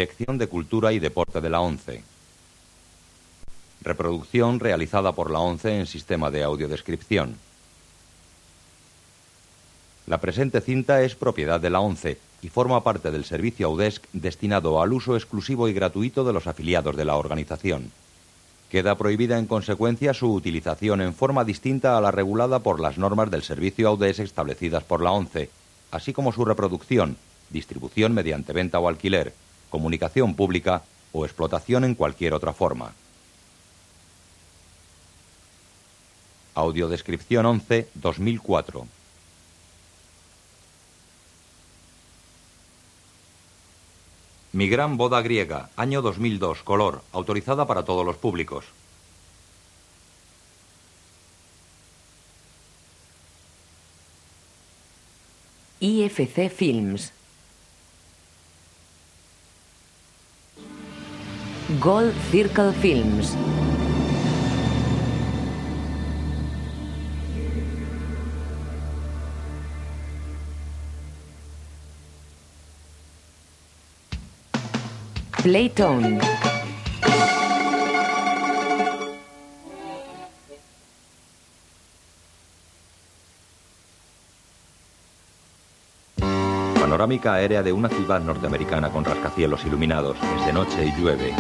Dirección de Cultura y Deporte de la ONCE. Reproducción realizada por la ONCE en sistema de audiodescripción. La presente cinta es propiedad de la ONCE y forma parte del servicio Audesc destinado al uso exclusivo y gratuito de los afiliados de la organización. Queda prohibida en consecuencia su utilización en forma distinta a la regulada por las normas del servicio Audesc establecidas por la ONCE, así como su reproducción, distribución mediante venta o alquiler, comunicación pública o explotación en cualquier otra forma. Audiodescripción 11, 2004. Mi gran boda griega, año 2002, color, autorizada para todos los públicos. IFC Films. Gold Circle Films. Playtone. Panorámica aérea de una ciudad norteamericana con rascacielos iluminados. Es de noche y llueve.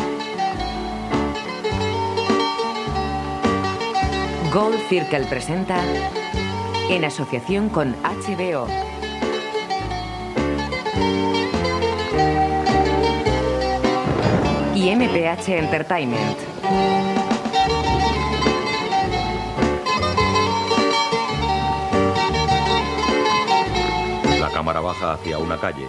Gold Circle presenta, en asociación con HBO, y MPH Entertainment. La cámara baja hacia una calle.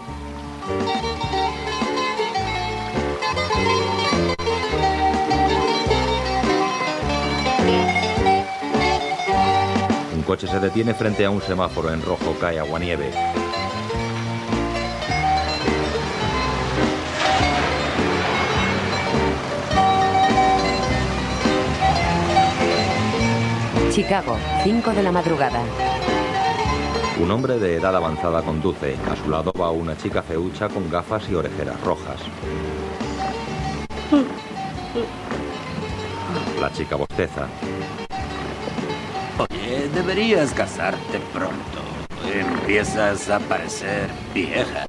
Un coche se detiene frente a un semáforo en rojo. Cae aguanieve. Chicago, 5 de la madrugada. Un hombre de edad avanzada conduce. A su lado va una chica feucha con gafas y orejeras rojas. La chica bosteza. Oye, deberías casarte pronto. Empiezas a parecer vieja.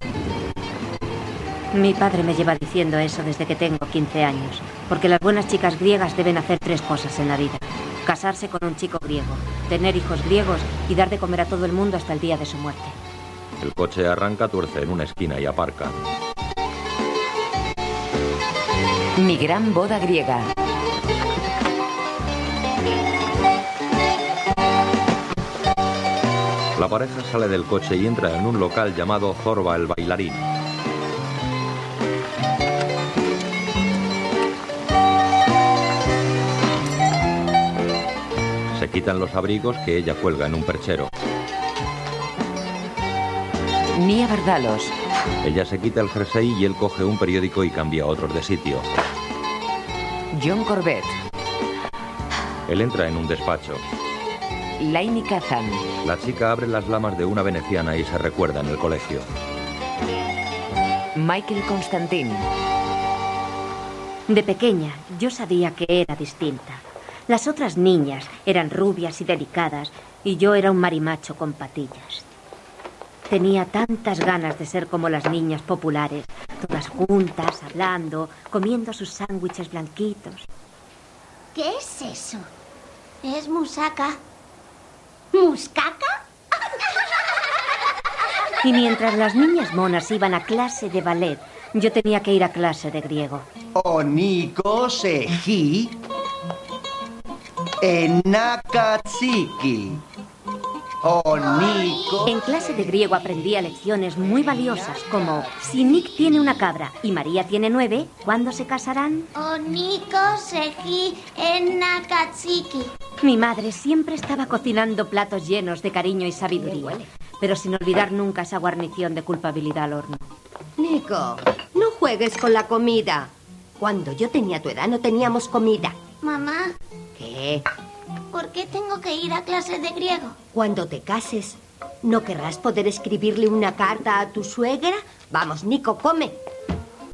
Mi padre me lleva diciendo eso desde que tengo 15 años. Porque las buenas chicas griegas deben hacer 3 cosas en la vida: casarse con un chico griego, tener hijos griegos y dar de comer a todo el mundo hasta el día de su muerte. El coche arranca, tuerce en una esquina y aparca. Mi gran boda griega. La pareja sale del coche y entra en un local llamado Zorba el bailarín. Se quitan los abrigos que ella cuelga en un perchero. Nia Vardalos. Ella se quita el jersey y él coge un periódico y cambia otros de sitio. John Corbett. Él entra en un despacho. Laini Kazan. La chica abre las lamas de una veneciana y se recuerda en el colegio. Michael Constantin. De pequeña, yo sabía que era distinta. Las otras niñas eran rubias y delicadas y yo era un marimacho con patillas. Tenía tantas ganas de ser como las niñas populares, todas juntas, hablando, comiendo sus sándwiches blanquitos. ¿Qué es eso? ¿Es musaca? ¿Muscaca? Y mientras las niñas monas iban a clase de ballet, yo tenía que ir a clase de griego. Oniko seji enakatsiki. Oniko. En clase de griego aprendía lecciones muy valiosas como: si Nick tiene una cabra y María tiene 9, ¿cuándo se casarán? Oniko seji enakatsiki. Mi madre siempre estaba cocinando platos llenos de cariño y sabiduría, pero sin olvidar nunca esa guarnición de culpabilidad al horno. Nico, no juegues con la comida. Cuando yo tenía tu edad no teníamos comida. Mamá, ¿Qué? ¿por qué tengo que ir a clase de griego? Cuando te cases, ¿no querrás poder escribirle una carta a tu suegra? Vamos, Nico, come.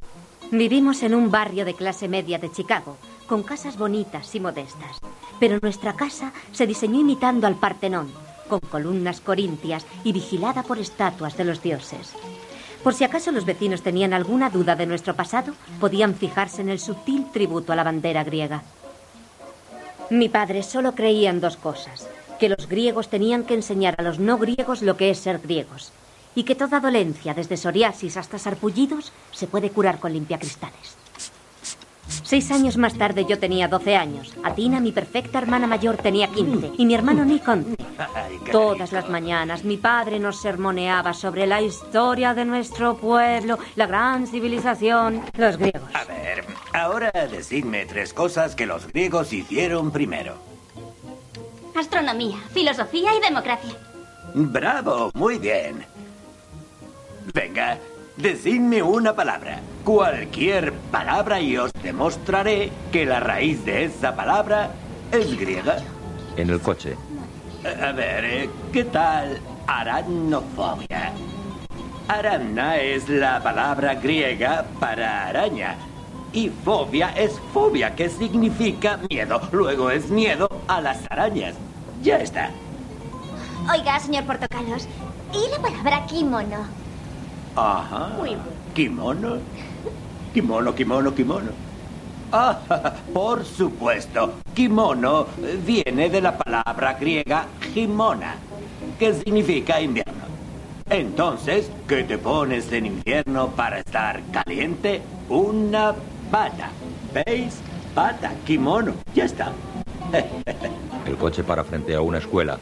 Vivimos en un barrio de clase media de Chicago, con casas bonitas y modestas. Pero nuestra casa se diseñó imitando al Partenón, con columnas corintias y vigilada por estatuas de los dioses. Por si acaso los vecinos tenían alguna duda de nuestro pasado, podían fijarse en el sutil tributo a la bandera griega. Mi padre solo creía en dos cosas: que los griegos tenían que enseñar a los no griegos lo que es ser griegos, y que toda dolencia, desde psoriasis hasta sarpullidos, se puede curar con limpiacristales. 6 años más tarde yo tenía 12 años. Atina, mi perfecta hermana mayor, tenía 15. Y mi hermano Nick 11. Todas las mañanas mi padre nos sermoneaba sobre la historia de nuestro pueblo, la gran civilización, los griegos. A ver, ahora decidme 3 cosas que los griegos hicieron primero. Astronomía, filosofía y democracia. ¡Bravo! Muy bien. Venga, decidme una palabra. Cualquier palabra y os demostraré que la raíz de esa palabra es griega. En el coche. A ver, ¿qué tal aracnofobia? Arana es la palabra griega para araña. Y fobia es fobia, que significa miedo. Luego es miedo a las arañas. Ya está. Oiga, señor Portocalos, ¿y la palabra kimono? Ajá. Muy bien. ¿Kimono? Kimono. Ah, por supuesto. Kimono viene de la palabra griega gimona, que significa invierno. Entonces, ¿qué te pones en invierno para estar caliente? Una bata. ¿Veis? Bata, kimono. Ya está. El coche para frente a una escuela.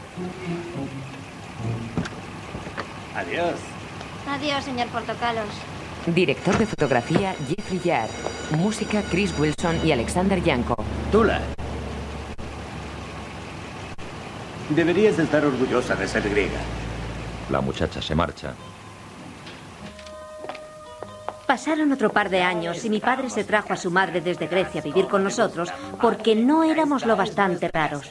Adiós. Adiós, señor Portocalos. Director de fotografía, Jeffrey Yard. Música, Chris Wilson y Alexander Yanko. Tula. Deberías estar orgullosa de ser griega. La muchacha se marcha. Pasaron otro par de años y mi padre se trajo a su madre desde Grecia a vivir con nosotros porque no éramos lo bastante raros.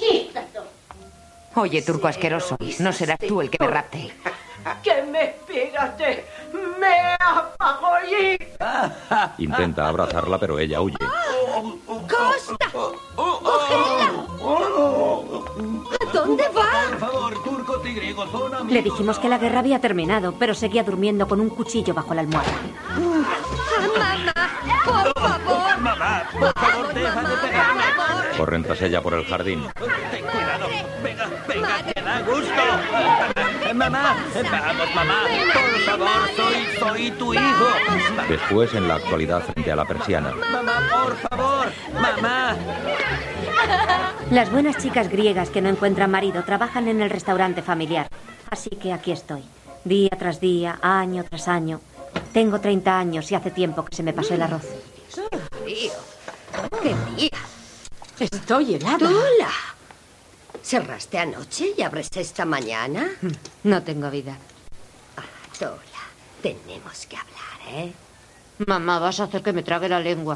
Oye, turco asqueroso, no serás tú el que me rapte. ¡Que me pírate! ¡Me apagollí! Intenta abrazarla, pero ella huye. ¡Costa! ¡Cogedla! ¿A dónde va? Por favor, turcos y griegos son amigos. Le dijimos que la guerra había terminado, pero seguía durmiendo con un cuchillo bajo la almohada. ¡Mamá! ¡Por favor! Mamá, por favor, deja de pegarme. Corren tras ella por el jardín. Ten cuidado. Venga, que da gusto. Mamá, vamos, mamá. Por favor, soy tu hijo. Después, en la actualidad, frente a la persiana. Mamá, por favor. Mamá. Las buenas chicas griegas que no encuentran marido trabajan en el restaurante familiar. Así que aquí estoy, día tras día, año tras año. Tengo 30 años y hace tiempo que se me pasó el arroz. Tío, ¡qué día! Estoy helada. ¡Tula! ¿Cerraste anoche y abres esta mañana? No tengo vida. Tula, tenemos que hablar, ¿eh? Mamá, vas a hacer que me trague la lengua.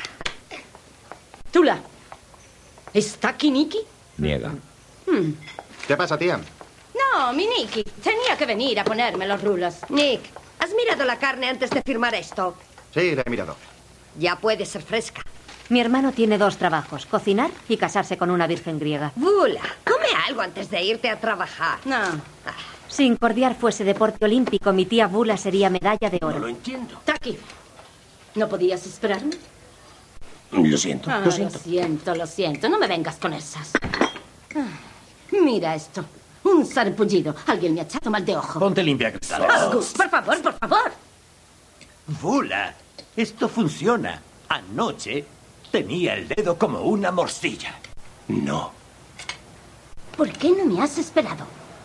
Tula, ¿está aquí Nicky? Niega. ¿Qué pasa, tía? No, mi Nicky. Tenía que venir a ponerme los rulos. Nick, ¿has mirado la carne antes de firmar esto? Sí, la he mirado. Ya puede ser fresca. Mi hermano tiene 2 trabajos, cocinar y casarse con una virgen griega. Bula, come algo antes de irte a trabajar. No. Si incordiar fuese deporte olímpico, mi tía Bula sería medalla de oro. No lo entiendo. Taki, ¿no podías esperarme? Lo siento, Lo siento. No me vengas con esas. Mira esto. Un sarpullido. Alguien me ha echado mal de ojo. Ponte limpia, Cristal. Gus, por favor, por favor. Bula, esto funciona. Anoche tenía el dedo como una morcilla. No. ¿Por qué no me has esperado?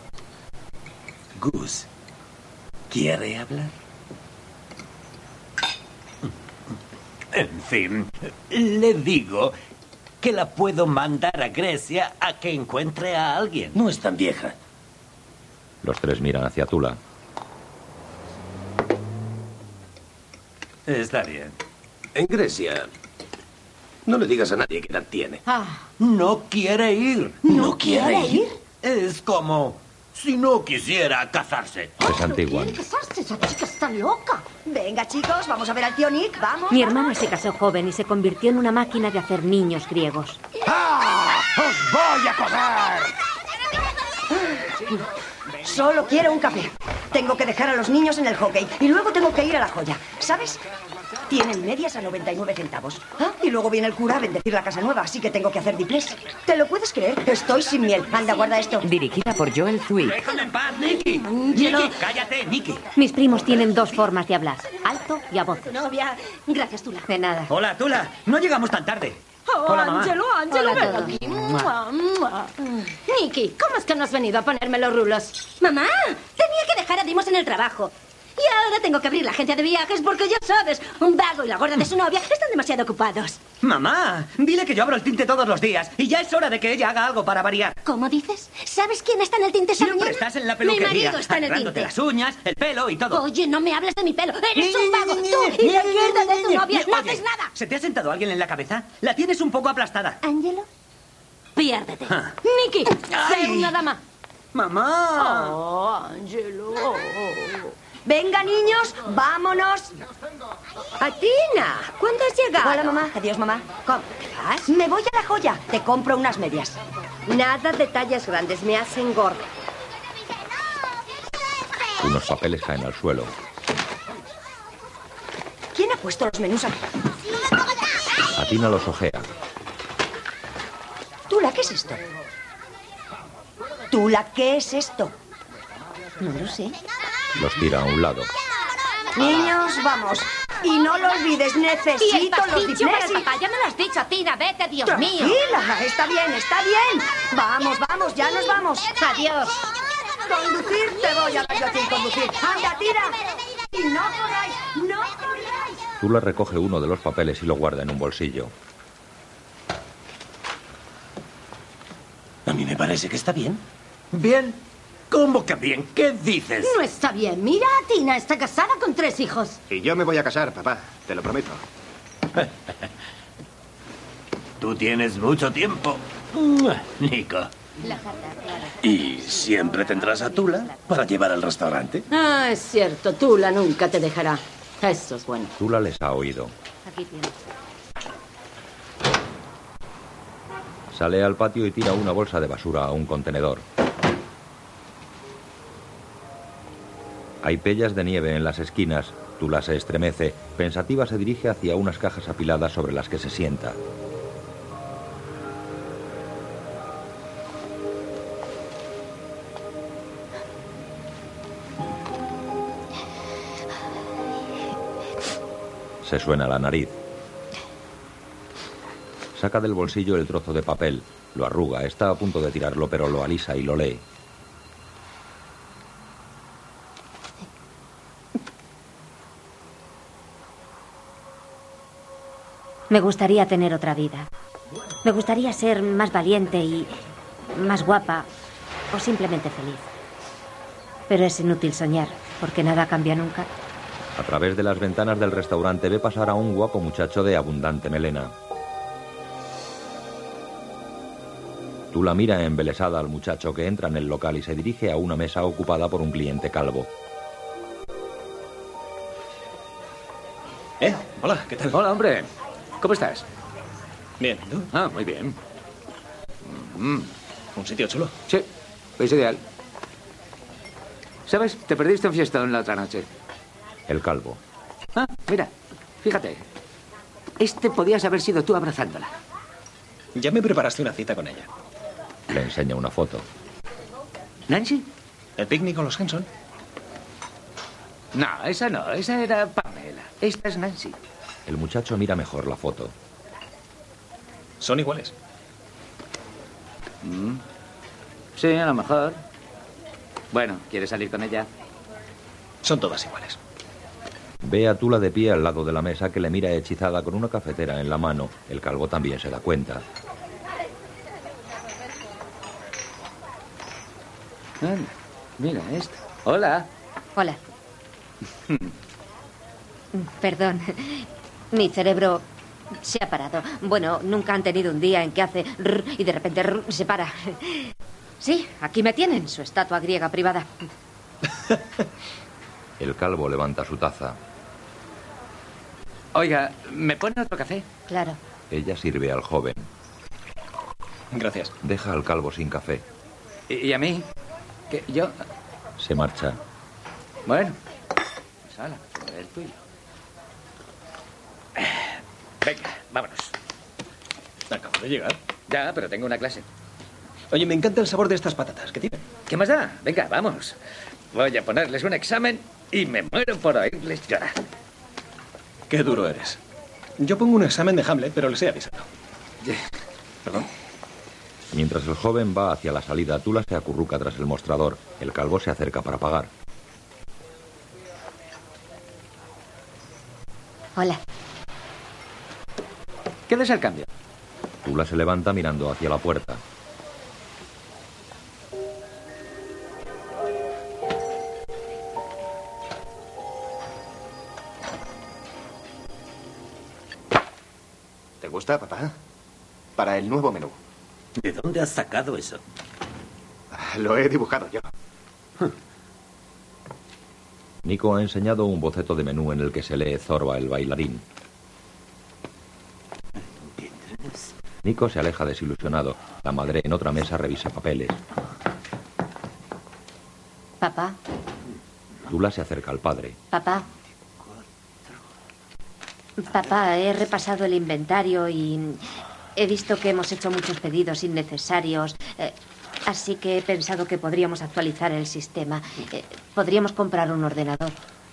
Gus, ¿quiere hablar? En fin, le digo que la puedo mandar a Grecia a que encuentre a alguien. No es tan vieja. Los 3 miran hacia Tula. Está bien. En Grecia, no le digas a nadie qué edad tiene. No quiere ir. ¿No quiere ir? Es como Si no quisiera casarse. Se santiguan. ¿Quiere casarse? Esa chica está loca. Venga, chicos, vamos a ver al tío Nick. Vamos. Mi hermana se casó joven y se convirtió en una máquina de hacer niños griegos. ¡Ah! ¡Os voy a comer! Solo quiero un café. Tengo que dejar a los niños en el hockey y luego tengo que ir a la joya. ¿Sabes? Tienen medias a 99 centavos. Ah, y luego viene el cura a bendecir la casa nueva, así que tengo que hacer diplés. ¿Te lo puedes creer? Estoy sin miel. Anda, guarda esto. Dirigida por Joel Zwick. ¡Déjame en paz, Nicky! ¡Nicky, cállate, Nicky! Mis primos tienen dos formas de hablar, alto y a voces. Novia. Gracias, Tula. De nada. Hola, Tula. No llegamos tan tarde. Oh, Hola, mamá. Ángelo, Hola, ven todo. aquí. Mua, mua. Nicky, ¿cómo es que no has venido a ponerme los rulos? Mamá, tenía que dejar a Dimos en el trabajo. Y ahora tengo que abrir la agencia de viajes porque ya sabes, un vago y la gorda de su novia están demasiado ocupados. Mamá, dile que yo abro el tinte todos los días y ya es hora de que ella haga algo para variar. ¿Cómo dices? ¿Sabes quién está en el tinte esta Siempre mañana? estás en la Mi peluquería, marido está en el arreglándote tinte. las uñas, el pelo y todo. Oye, no me hables de mi pelo. Eres un vago. Tú y la mierda de tu novia. No haces nada. ¿Se te ha sentado alguien en la cabeza? La tienes un poco aplastada. ¿Ángelo? Piérdete. Ah. Nicky, sé una dama. ¡Mamá! Oh, Ángelo. Venga, niños, vámonos. Atina, ¿cuándo has llegado? Hola, mamá. Adiós, mamá. ¿Cómo te vas? Me voy a la joya. Te compro unas medias. Nada de tallas grandes, me hacen gorda. Unos papeles caen al suelo. ¿Quién ha puesto los menús aquí? Atina los ojea. Tula, ¿qué es esto? Tula, ¿qué es esto? No lo sé. Los tira a un lado. Niños, vamos. Y no lo olvides, Y el necesito los pastillo para el diplés. papá, ya me lo has dicho, Tina, vete, Dios mío. Tranquila, está bien, está bien. Vamos, vamos, ya nos vamos. Adiós. Conducir, te voy a dar yo a ti conducir. Anda, tira. Y no corráis, no corráis. Tula recoge uno de los papeles y lo guarda en un bolsillo. A mí me parece que está bien. ¿Bien? ¿Cómo que bien? ¿Qué dices? No está bien. Mira, Tina está casada con 3 hijos. Y yo me voy a casar, papá. Te lo prometo. Tú tienes mucho tiempo, Nico. ¿Y siempre tendrás a Tula para llevar al restaurante? Ah, es cierto, Tula nunca te dejará. Eso es bueno. Tula les ha oído. Aquí tienes. Sale al patio y tira una bolsa de basura a un contenedor. Hay pellas de nieve en las esquinas. Tula se estremece. Pensativa se dirige hacia unas cajas apiladas sobre las que se sienta. Se suena la nariz. Saca del bolsillo el trozo de papel. Lo arruga. Está a punto de tirarlo, pero lo alisa y lo lee. Me gustaría tener otra vida. Me gustaría ser más valiente y más guapa o simplemente feliz. Pero es inútil soñar, porque nada cambia nunca. A través de las ventanas del restaurante ve pasar a un guapo muchacho de abundante melena. Tula mira embelesada al muchacho que entra en el local y se dirige a una mesa ocupada por un cliente calvo. Hola, ¿qué tal? Hola, hombre. ¿Cómo estás? Bien, ¿tú? Ah, muy bien. ¿Un sitio chulo? Sí, es ideal. ¿Sabes? Te perdiste un fiestón la otra noche. El calvo. Ah, mira, fíjate. Este podías haber sido tú abrazándola. Ya me preparaste una cita con ella. Le enseña una foto. ¿Nancy? ¿El picnic con los Henson? No, esa no. Esa era Pamela. Esta es Nancy. El muchacho mira mejor la foto. Son iguales. Sí, a lo mejor. Bueno, ¿quieres salir con ella? Son todas iguales. Ve a Tula de pie al lado de la mesa que le mira hechizada con una cafetera en la mano. El calvo también se da cuenta. Mira esto. Hola. Hola. Perdón. Mi cerebro se ha parado. Bueno, nunca han tenido un día en que hace rrr y de repente rrr se para. Sí, aquí me tienen, su estatua griega privada. El calvo levanta su taza. Oiga, ¿me pone otro café? Claro. Ella sirve al joven. Gracias. Deja al calvo sin café. ¿Y a mí? ¿Qué? ¿Yo? Se marcha. Bueno, pues hala, el tuyo. Venga, vámonos. Acabo de llegar. Ya, pero tengo una clase. Oye, me encanta el sabor de estas patatas. ¿Qué tienen? ¿Qué más da? Venga, vamos. Voy a ponerles un examen y me muero por oírles llorar. Qué duro eres. Yo pongo un examen de Hamlet, pero les he avisado. Perdón. Mientras el joven va hacia la salida, Tula se acurruca tras el mostrador. El calvo se acerca para pagar. Hola. ¿Qué des el cambio? Tula se levanta mirando hacia la puerta. ¿Te gusta, papá? Para el nuevo menú. ¿De dónde has sacado eso? Lo he dibujado yo. Nico ha enseñado un boceto de menú en el que se lee Zorba el bailarín. Nico se aleja desilusionado. La madre en otra mesa revisa papeles. Papá, Tula se acerca al padre. papá. Papá, he repasado el inventario y he visto que hemos hecho muchos pedidos innecesarios. Así que he pensado que podríamos actualizar el sistema. Podríamos comprar un ordenador.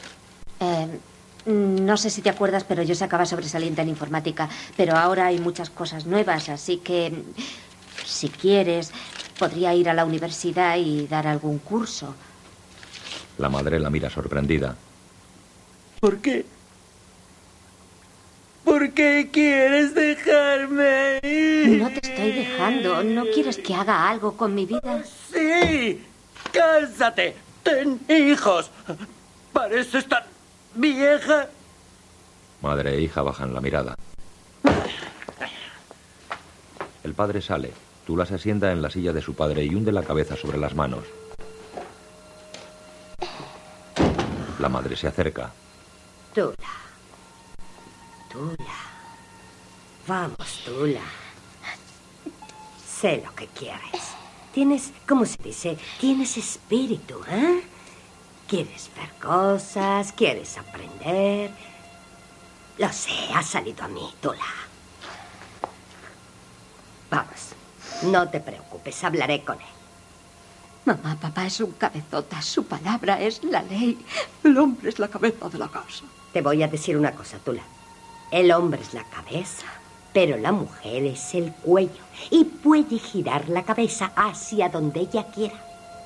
No sé si te acuerdas, pero yo sacaba sobresaliente en informática. Pero ahora hay muchas cosas nuevas, así que si quieres, podría ir a la universidad y dar algún curso. La madre la mira sorprendida. ¿Por qué? ¿Por qué quieres dejarme ir? No te estoy dejando. ¿No quieres que haga algo con mi vida? Sí. Cásate. Ten hijos. Pareces tan vieja. Madre e hija bajan la mirada. El padre sale. Tula se sienta en la silla de su padre y hunde la cabeza sobre las manos. La madre se acerca. Tula. Tula. Vamos, Tula. Sé lo que quieres. Tienes, ¿cómo se dice? Tienes espíritu, ¿eh? Quieres ver cosas, quieres aprender. Lo sé, ha salido a mí, Tula. Vamos, no te preocupes, hablaré con él. Mamá, papá es un cabezota. Su palabra es la ley. El hombre es la cabeza de la casa. Te voy a decir una cosa, Tula. El hombre es la cabeza, pero la mujer es el cuello. Y puede girar la cabeza hacia donde ella quiera.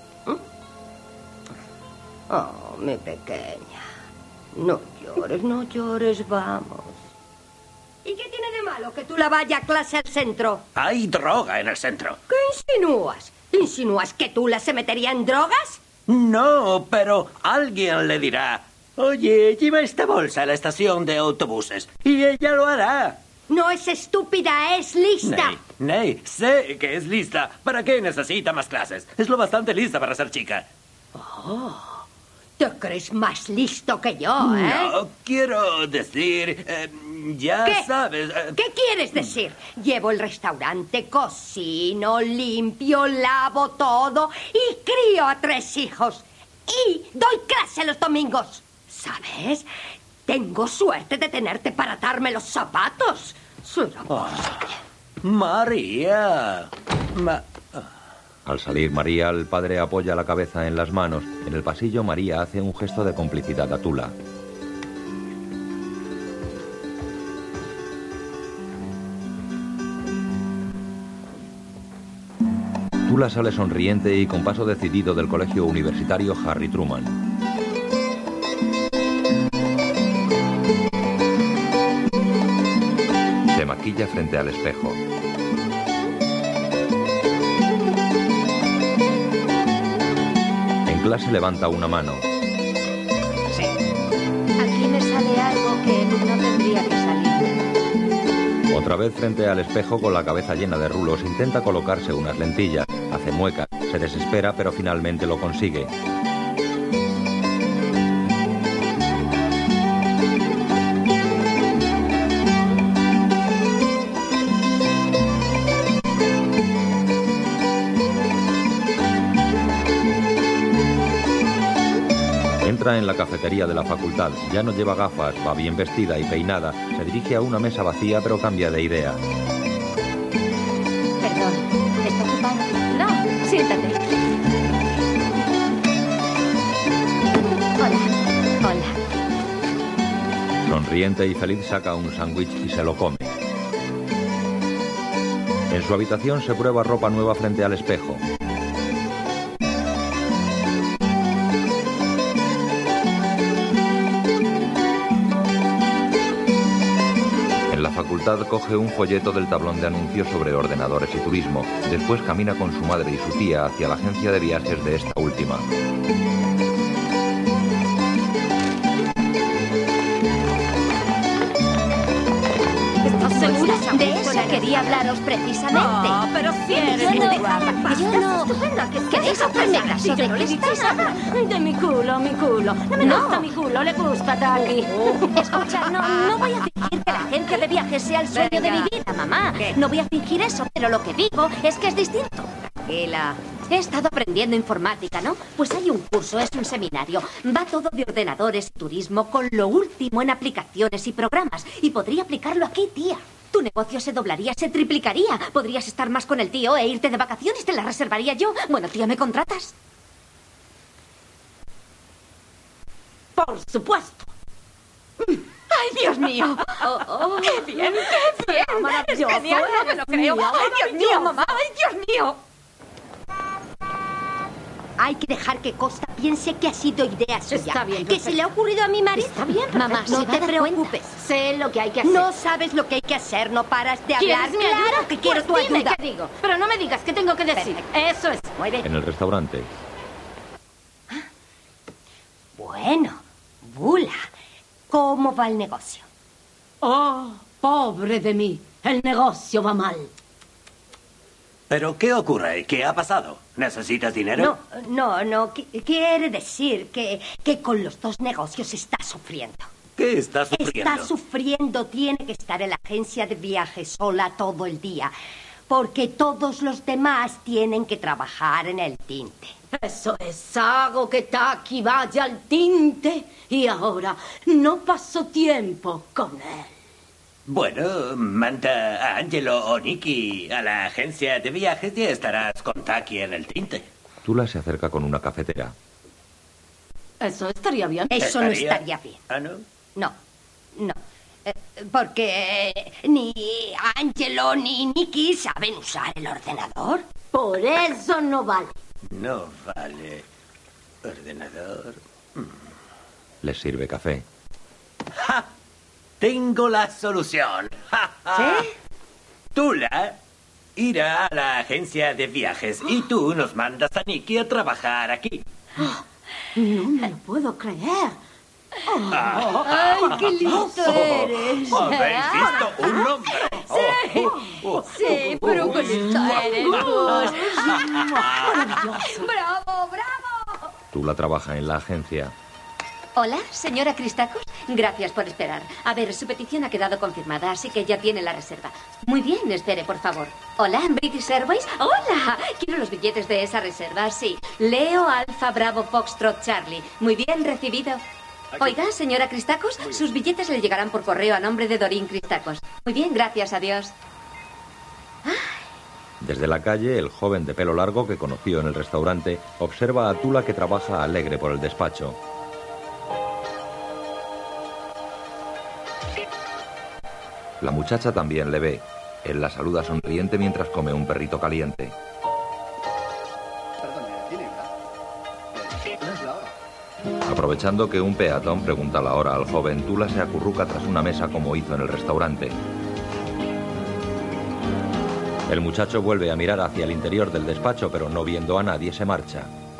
Oh, mi pequeña. No llores, vamos. ¿Y qué tiene de malo que Tula vaya a clase al centro? Hay droga en el centro. ¿Qué insinúas? ¿Insinúas que Tula se metería en drogas? No, pero alguien le dirá: oye, lleva esta bolsa a la estación de autobuses. Y ella lo hará. No es estúpida, es lista. Ney, sé que es lista. ¿Para qué necesita más clases? Es lo bastante lista para ser chica. Oh, te crees más listo que yo, ¿eh? No, quiero decir... ya ¿Qué? sabes... ¿Qué quieres decir? Llevo el restaurante, cocino, limpio, lavo todo y crío a 3 hijos. Y doy clase los domingos. ¿Sabes? Tengo suerte de tenerte para atarme los zapatos. Será María. Al salir María, el padre apoya la cabeza en las manos. En el pasillo, María hace un gesto de complicidad a Tula. Tula sale sonriente y con paso decidido del colegio universitario Harry Truman. Se maquilla frente al espejo. En clase levanta una mano. Aquí me sale algo que no tendría que salir. Otra vez frente al espejo con la cabeza llena de rulos, intenta colocarse unas lentillas. Hace muecas, se desespera, pero finalmente lo consigue. Entra en la cafetería de la facultad. Ya no lleva gafas, va bien vestida y peinada. Se dirige a una mesa vacía, pero cambia de idea. Perdón, ¿está ocupado? No, siéntate. Hola. Hola. Sonriente y feliz saca un sándwich y se lo come. En su habitación se prueba ropa nueva frente al espejo. En la facultad coge un folleto del tablón de anuncios sobre ordenadores y turismo. Después camina con su madre y su tía hacia la agencia de viajes de esta última. ¿Estás segura? De eso quería hablaros precisamente. Oh, pero si eres muy guapa. Yo no... ¿Queréis hacerme caso de qué estáis hablando? De mi culo. No me gusta mi culo, le gusta a Daggy. Escucha, no voy a fingir que la agencia de viajes sea el sueño de mi vida, mamá. No voy a fingir eso, pero lo que digo es que es distinto. Tranquila. He estado aprendiendo informática, ¿no? Pues hay un curso, es un seminario. Va todo de ordenadores y turismo con lo último en aplicaciones y programas. Y podría aplicarlo aquí, tía. Tu negocio se doblaría, se triplicaría. Podrías estar más con el tío e irte de vacaciones, te la reservaría yo. Bueno, tía, ¿me contratas? Por supuesto. ¡Ay, Dios mío! ¡Qué bien, qué bien! Maravilloso. Es genial, no me lo creo. ¡Ay, Dios mío, mamá! ¡Ay, Dios mío! Hay que dejar que Costa piense que ha sido idea suya. Está bien, que se le ha ocurrido a mi marido. Está bien, mamá, no te preocupes. Sé lo que hay que hacer. No sabes lo que hay que hacer, no paras de hablar. ¿Quieres mi ayuda? Claro que quiero Pues tu dime ayuda. qué digo, pero no me digas qué tengo que decir. Perfecto. Eso es. Muy bien. En el restaurante. Bueno, Bula, ¿cómo va el negocio? Oh, pobre de mí. El negocio va mal. ¿Pero qué ocurre? ¿Qué ha pasado? ¿Necesitas dinero? No. Quiere decir que con los dos negocios está sufriendo. ¿Qué estás sufriendo? Está sufriendo. Tiene que estar en la agencia de viajes sola todo el día. Porque todos los demás tienen que trabajar en el tinte. Eso es, hago que Taki vaya al tinte y ahora no paso tiempo con él. Bueno, manda a Angelo o Nicky a la agencia de viajes y estarás con Taki en el tinte. Tula se acerca con una cafetera. Eso estaría bien. Eso no estaría bien. ¿Ah, no? No. Porque ni Angelo ni Nicky saben usar el ordenador. Por eso no vale. No vale. Ordenador. Les sirve café. ¡Ja! Tengo la solución. ¡Ja, ja! ¿Sí? Tula irá a la agencia de viajes y tú nos mandas a Nicky a trabajar aquí. No me lo puedo creer. ¡Ay, qué listo eres! ¿Habéis visto un nombre? Sí, pero qué listo eres. Maravilloso. ¡Bravo, bravo! Tula trabaja en la agencia. Hola, señora Christakos. Gracias por esperar. A ver, su petición ha quedado confirmada, así que ya tiene la reserva. Muy bien, espere, por favor. Hola, British Airways. Hola, quiero los billetes de esa reserva, sí. Leo Alfa Bravo Foxtrot Charlie. Muy bien recibido. Oiga, señora Christakos, sus billetes le llegarán por correo a nombre de Dorín Christakos. Muy bien, gracias, adiós. Desde la calle, el joven de pelo largo que conoció en el restaurante observa a Tula que trabaja alegre por el despacho. La muchacha también le ve. Él la saluda sonriente mientras come un perrito caliente. Aprovechando que un peatón pregunta la hora al joven, Tula se acurruca tras una mesa como hizo en el restaurante. El muchacho vuelve a mirar hacia el interior del despacho, pero no viendo a nadie se marcha.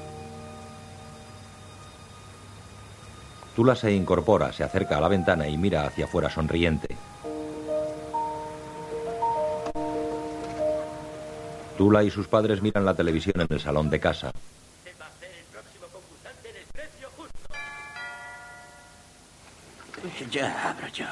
Tula se incorpora, se acerca a la ventana y mira hacia afuera sonriente. Tula y sus padres miran la televisión en el salón de casa. Ya abro yo.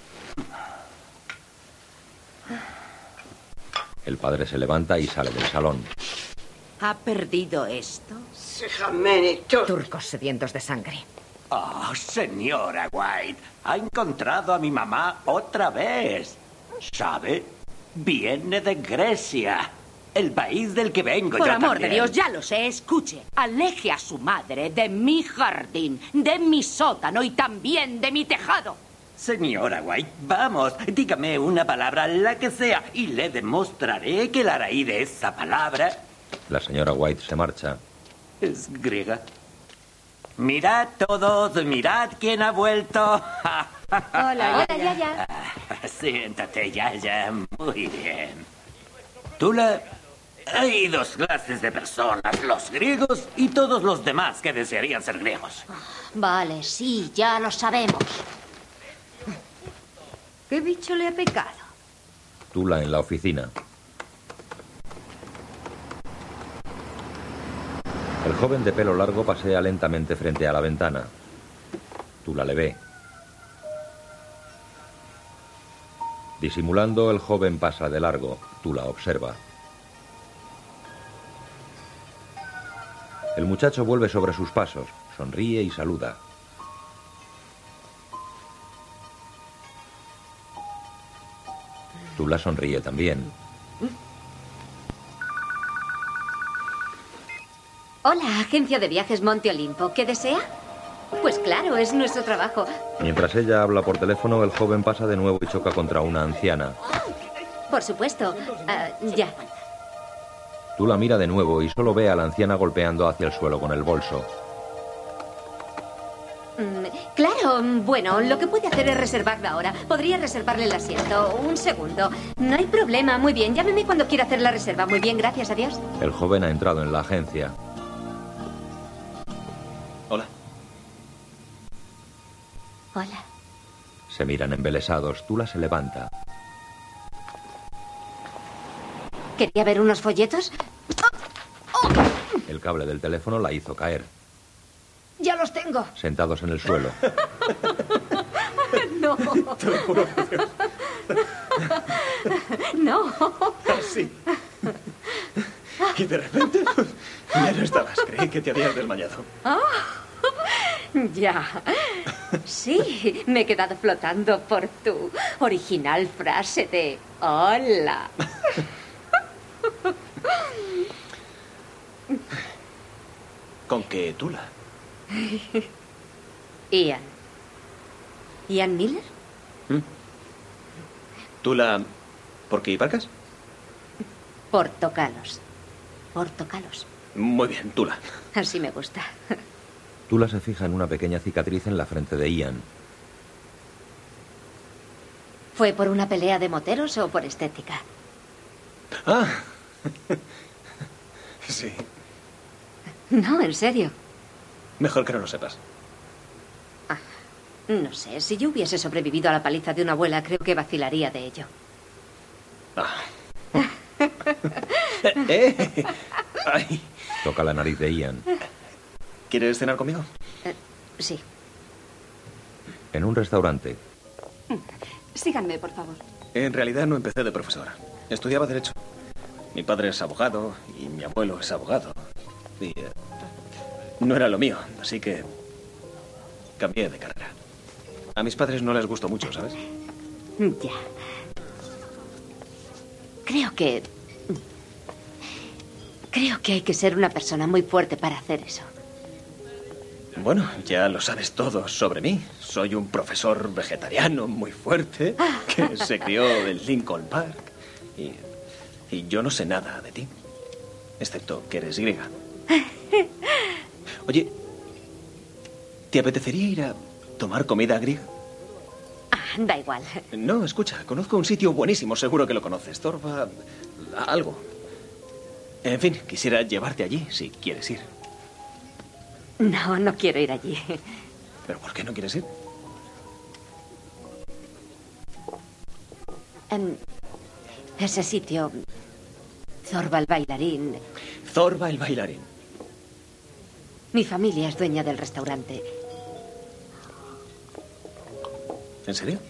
El padre se levanta y sale del salón. ¿Ha perdido esto? Turcos sedientos de sangre. Oh, señora White, ha encontrado a mi mamá otra vez. ¿Sabe? Viene de Grecia, el país del que vengo yo Por amor también. de Dios, ya lo sé, escuche. Aleje a su madre de mi jardín, de mi sótano y también de mi tejado. Señora White, vamos, dígame una palabra, la que sea, y le demostraré que la raíz de esa palabra La señora White se marcha. es griega. Mirad todos, mirad quién ha vuelto. Hola, Yaya. Siéntate, Yaya. Muy bien. Tula, hay dos clases de personas, los griegos y todos los demás que desearían ser griegos. Vale, sí, ya lo sabemos. ¿Qué bicho le ha picado? Tula en la oficina. El joven de pelo largo pasea lentamente frente a la ventana. Tula le ve. Disimulando, el joven pasa de largo. Tula observa. El muchacho vuelve sobre sus pasos, sonríe y saluda. Tula sonríe también. Hola, agencia de viajes Monte Olimpo. ¿Qué desea? Pues claro, es nuestro trabajo. Mientras ella habla por teléfono, el joven pasa de nuevo y choca contra una anciana. Por supuesto. Ya. Tula mira de nuevo y solo ve a la anciana golpeando hacia el suelo con el bolso. Claro, bueno, lo que puede hacer es reservarlo ahora. Podría reservarle el asiento. Un segundo. No hay problema. Muy bien, llámeme cuando quiera hacer la reserva. Muy bien, gracias, adiós. El joven ha entrado en la agencia. Hola. Hola. Se miran embelesados. Tula se levanta. ¿Quería ver unos folletos? El cable del teléfono la hizo caer. Ya los tengo. Sentados en el suelo. No. Te lo juro por Dios. No. Así. Y de repente, ya no estabas. Creí que te habías desmayado. Ah, ya. Sí, me he quedado flotando por tu original frase de hola. ¿Con qué Tula? Ian. ¿Ian Miller? Tula... ¿Por qué Barcas? Portocalos. Portocalos. Muy bien, Tula. Así me gusta. Tula se fija en una pequeña cicatriz en la frente de Ian. ¿Fue por una pelea de moteros o por estética? Ah. Sí. No, en serio. Mejor que no lo sepas. No sé, si yo hubiese sobrevivido a la paliza de una abuela, creo que vacilaría de ello. Ay. Toca la nariz de Ian. ¿Quieres cenar conmigo? Sí. En un restaurante. Síganme, por favor. En realidad no empecé de profesora. Estudiaba Derecho. Mi padre es abogado y mi abuelo es abogado. Y no era lo mío, así que cambié de carrera. A mis padres no les gustó mucho, ¿sabes? Ya. Creo que hay que ser una persona muy fuerte para hacer eso. Bueno, ya lo sabes todo sobre mí. Soy un profesor vegetariano muy fuerte que se crió en Lincoln Park. Y yo no sé nada de ti, excepto que eres griega. Oye, ¿te apetecería ir a tomar comida griega? Da igual. No, escucha, conozco un sitio buenísimo, seguro que lo conoces. Torba... algo. En fin, quisiera llevarte allí, si quieres ir. No, no quiero ir allí. ¿Pero por qué no quieres ir? Ese sitio Zorba el bailarín. Zorba el bailarín. Mi familia es dueña del restaurante. ¿En serio?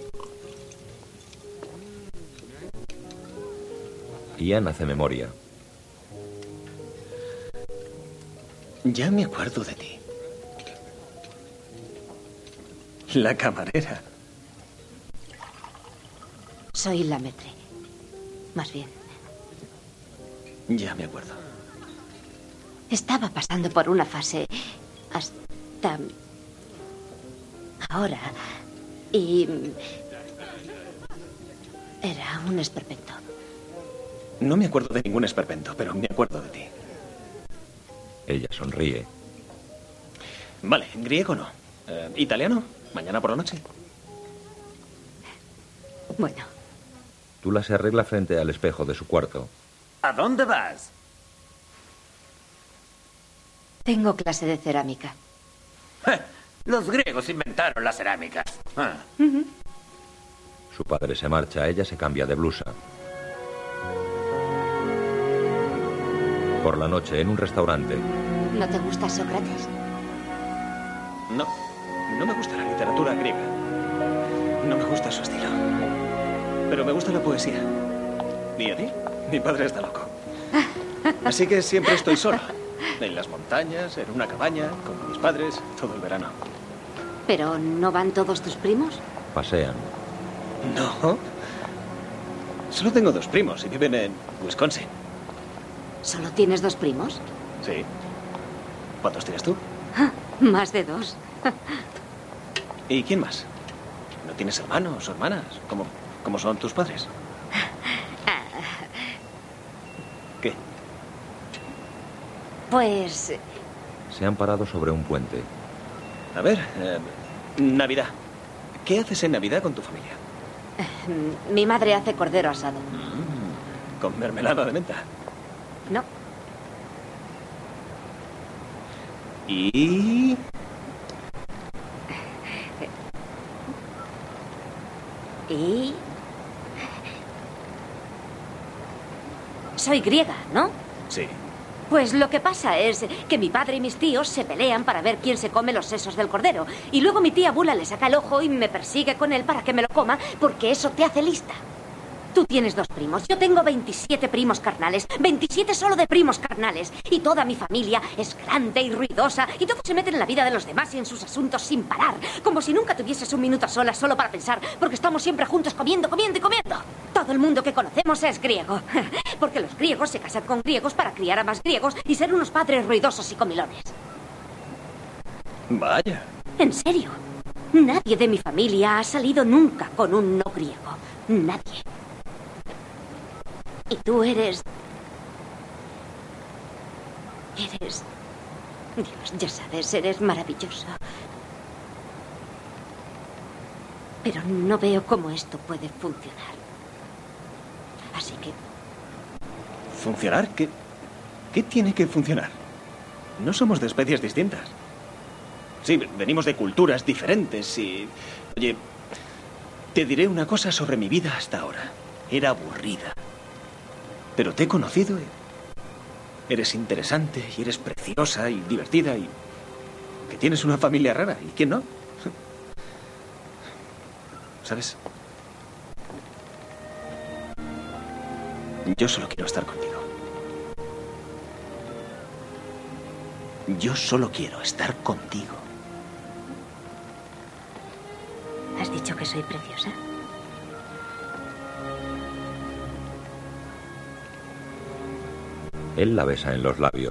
Ian hace memoria. Ya me acuerdo de ti. La camarera. Soy la maître. Más bien. Ya me acuerdo. Estaba pasando por una fase hasta ahora. Y era un esperpento. No me acuerdo de ningún esperpento, pero me acuerdo de ti. Ella sonríe. Vale, griego no. ¿Italiano? ¿Mañana por la noche? Bueno. Tula se arregla frente al espejo de su cuarto. ¿A dónde vas? Tengo clase de cerámica. Los griegos inventaron la cerámica. Su padre se marcha, ella se cambia de blusa. Por la noche, en un restaurante. ¿No te gusta Sócrates? No, no me gusta la literatura griega. No me gusta su estilo. Pero me gusta la poesía. ¿Y a ti? Mi padre está loco. Así que siempre estoy solo. En las montañas, en una cabaña, con mis padres, todo el verano. ¿Pero no van todos tus primos? Pasean. No. Solo tengo 2 primos y viven en Wisconsin. ¿Solo tienes 2 primos? Sí. ¿Cuántos tienes tú? Más de 2. ¿Y quién más? ¿No tienes hermanos o hermanas? ¿Cómo son tus padres? ¿Qué? Pues... Se han parado sobre un puente. A ver, Navidad. ¿Qué haces en Navidad con tu familia? Mi madre hace cordero asado. ¿Con mermelada de menta? No. ¿Y...? ¿Y? Soy griega, ¿no? Sí. Pues lo que pasa es que mi padre y mis tíos se pelean para ver quién se come los sesos del cordero. Y luego mi tía Bula le saca el ojo y me persigue con él para que me lo coma, porque eso te hace lista. Tú tienes 2 primos, yo tengo 27 primos carnales, 27 solo de primos carnales. Y toda mi familia es grande y ruidosa, y todos se meten en la vida de los demás y en sus asuntos sin parar. Como si nunca tuvieses un minuto a solas solo para pensar, porque estamos siempre juntos comiendo, comiendo y comiendo. Todo el mundo que conocemos es griego. Porque los griegos se casan con griegos para criar a más griegos y ser unos padres ruidosos y comilones. Vaya. En serio. Nadie de mi familia ha salido nunca con un no griego. Nadie. Y tú eres... Dios, ya sabes, eres maravilloso. Pero no veo cómo esto puede funcionar. Así que... ¿Funcionar? ¿Qué tiene que funcionar? No somos de especies distintas. Sí, venimos de culturas diferentes y... Oye, te diré una cosa sobre mi vida hasta ahora. Era aburrida. Pero te he conocido y eres interesante y eres preciosa y divertida y que tienes una familia rara. ¿Y quién no? ¿Sabes? Yo solo quiero estar contigo. Yo solo quiero estar contigo. ¿Has dicho que soy preciosa? Él la besa en los labios.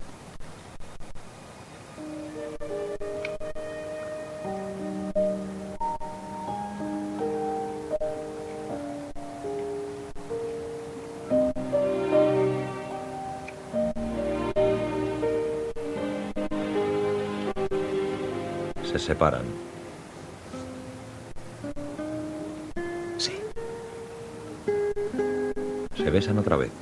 Se separan. Sí. Se besan otra vez.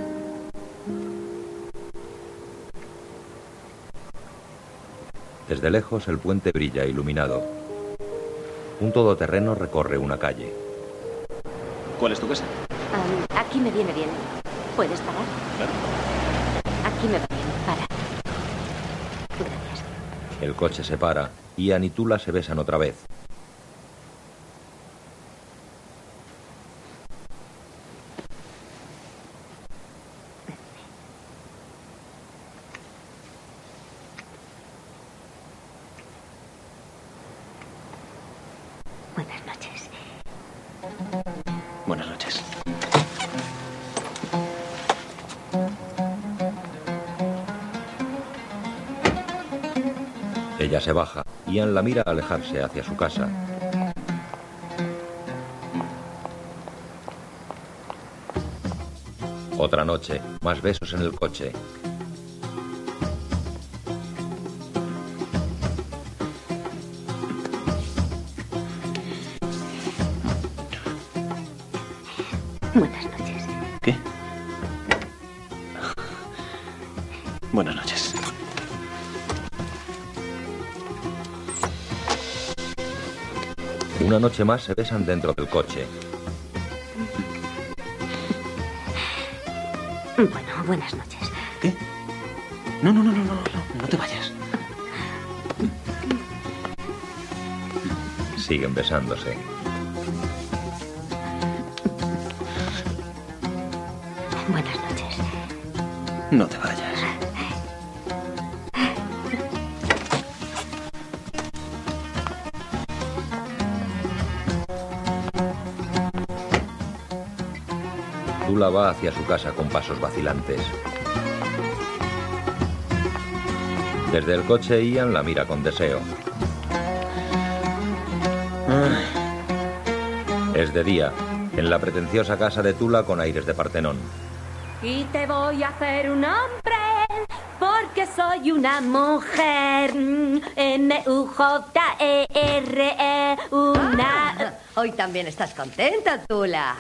Desde lejos el puente brilla iluminado. Un todoterreno recorre una calle. ¿Cuál es tu casa? Aquí me viene bien. ¿Puedes parar? Claro. Aquí me va bien. Para. Gracias. El coche se para. Ian y Tula se besan otra vez. Buenas noches. Buenas noches. Ella se baja. Ian la mira alejarse hacia su casa. Otra noche. Más besos en el coche. Buenas noches. ¿Qué? Buenas noches. Una noche más se besan dentro del coche. Bueno, buenas noches. ¿Qué? No te vayas. Siguen besándose. Buenas noches. No te vayas. Tula va hacia su casa con pasos vacilantes. Desde el coche, Ian la mira con deseo. Es de día, en la pretenciosa casa de Tula con aires de Partenón. Y te voy a hacer un hombre porque soy una mujer. M-U-J-E-R-E, una... Hoy también estás contenta, Tula.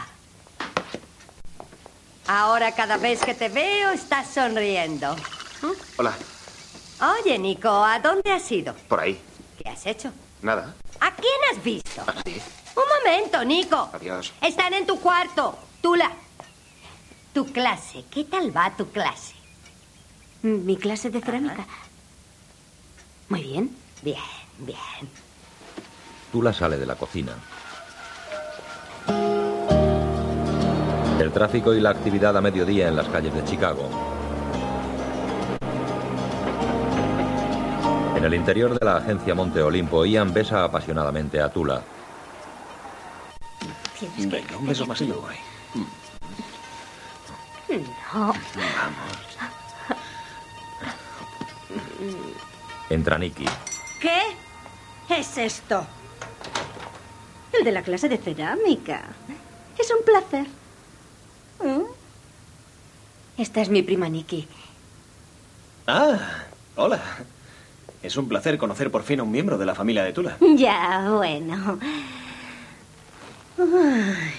Ahora cada vez que te veo estás sonriendo. Hola. Oye, Nico, ¿a dónde has ido? Por ahí. ¿Qué has hecho? Nada. ¿A quién has visto? A nadie. Un momento, Nico. Adiós. Están en tu cuarto. Tula. Tu clase. ¿Qué tal va tu clase? ¿Mi clase de cerámica? Muy bien. Bien, bien. Tula sale de la cocina. El tráfico y la actividad a mediodía en las calles de Chicago. En el interior de la agencia Monte Olimpo, Ian besa apasionadamente a Tula. Venga, un beso más y me voy. No. Vamos. Entra Nikki. ¿Qué es esto? El de la clase de cerámica. Es un placer. Esta es mi prima Nikki. Ah, hola. Es un placer conocer por fin a un miembro de la familia de Tula. Ya, bueno. Ay.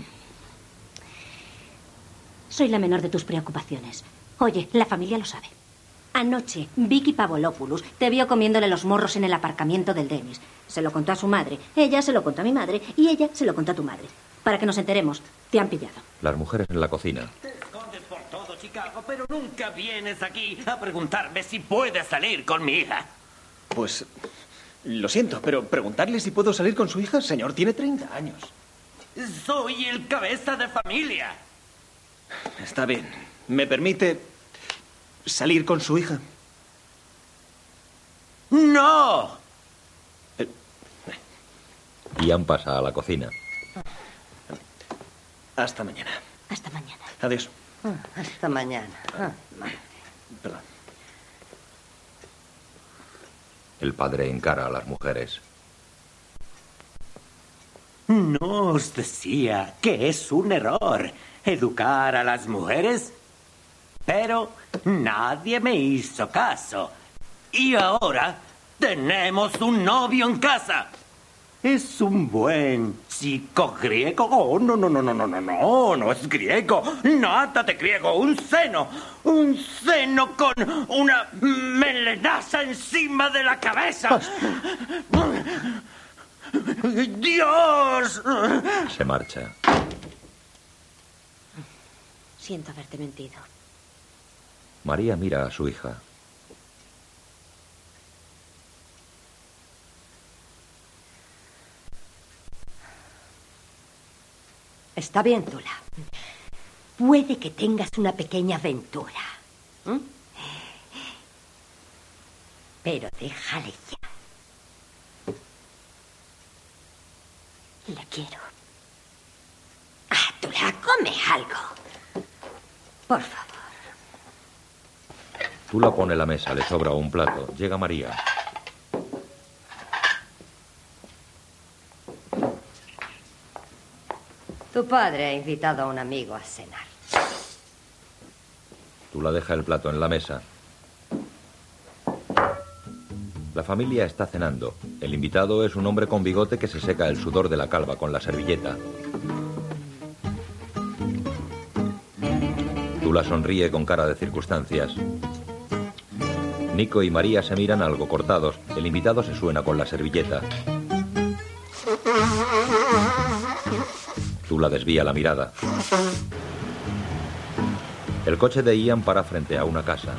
Soy la menor de tus preocupaciones. Oye, la familia lo sabe. Anoche, Vicky Pavolopoulos te vio comiéndole los morros en el aparcamiento del Demis. Se lo contó a su madre, ella se lo contó a mi madre y ella se lo contó a tu madre. Para que nos enteremos, te han pillado. Las mujeres en la cocina. Te escondes por todo Chicago, pero nunca vienes aquí a preguntarme si puedes salir con mi hija. Pues, lo siento, pero preguntarle si puedo salir con su hija, señor, tiene 30 años. Soy el cabeza de familia. Está bien. ¿Me permite salir con su hija? ¡No! Ian pasa a la cocina. Hasta mañana. Hasta mañana. Adiós. Hasta mañana. Perdón. El padre encara a las mujeres. No os decía que es un error educar a las mujeres, pero nadie me hizo caso. Y ahora tenemos un novio en casa. Es un buen chico griego. Oh, no es griego. Nada de griego. Un seno con una melenaza encima de la cabeza. ¡Dios! Se marcha. Siento haberte mentido. María mira a su hija. Está bien, Tula. Puede que tengas una pequeña aventura. Pero déjale ya. Le quiero. Tula, come algo. Por favor. Tula pone la mesa, le sobra un plato. Llega María. Tu padre ha invitado a un amigo a cenar. Tula deja el plato en la mesa. La familia está cenando. El invitado es un hombre con bigote que se seca el sudor de la calva con la servilleta. Tula sonríe con cara de circunstancias. Nico y María se miran algo cortados. El invitado se suena con la servilleta. Tula desvía la mirada. El coche de Ian para frente a una casa.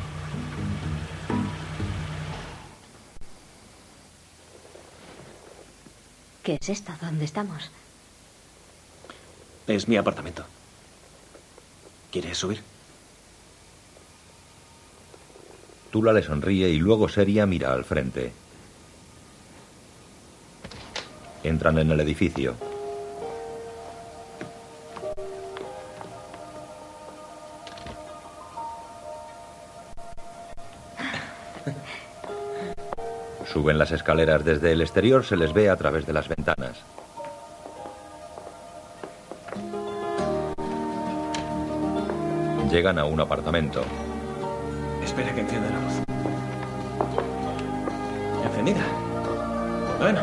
¿Qué es esto? ¿Dónde estamos? Es mi apartamento. ¿Quieres subir? Tula le sonríe y luego seria mira al frente. Entran en el edificio. Suben las escaleras. Desde el exterior se les ve a través de las ventanas. Llegan a un apartamento. Espera que encienda la luz. ¿Encendida? Bueno.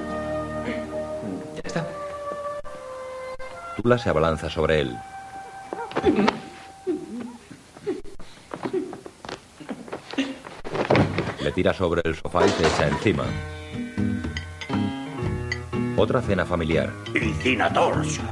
Ya está. Tula se abalanza sobre él. Le tira sobre el sofá y se echa encima. Otra cena familiar. Y Cinators.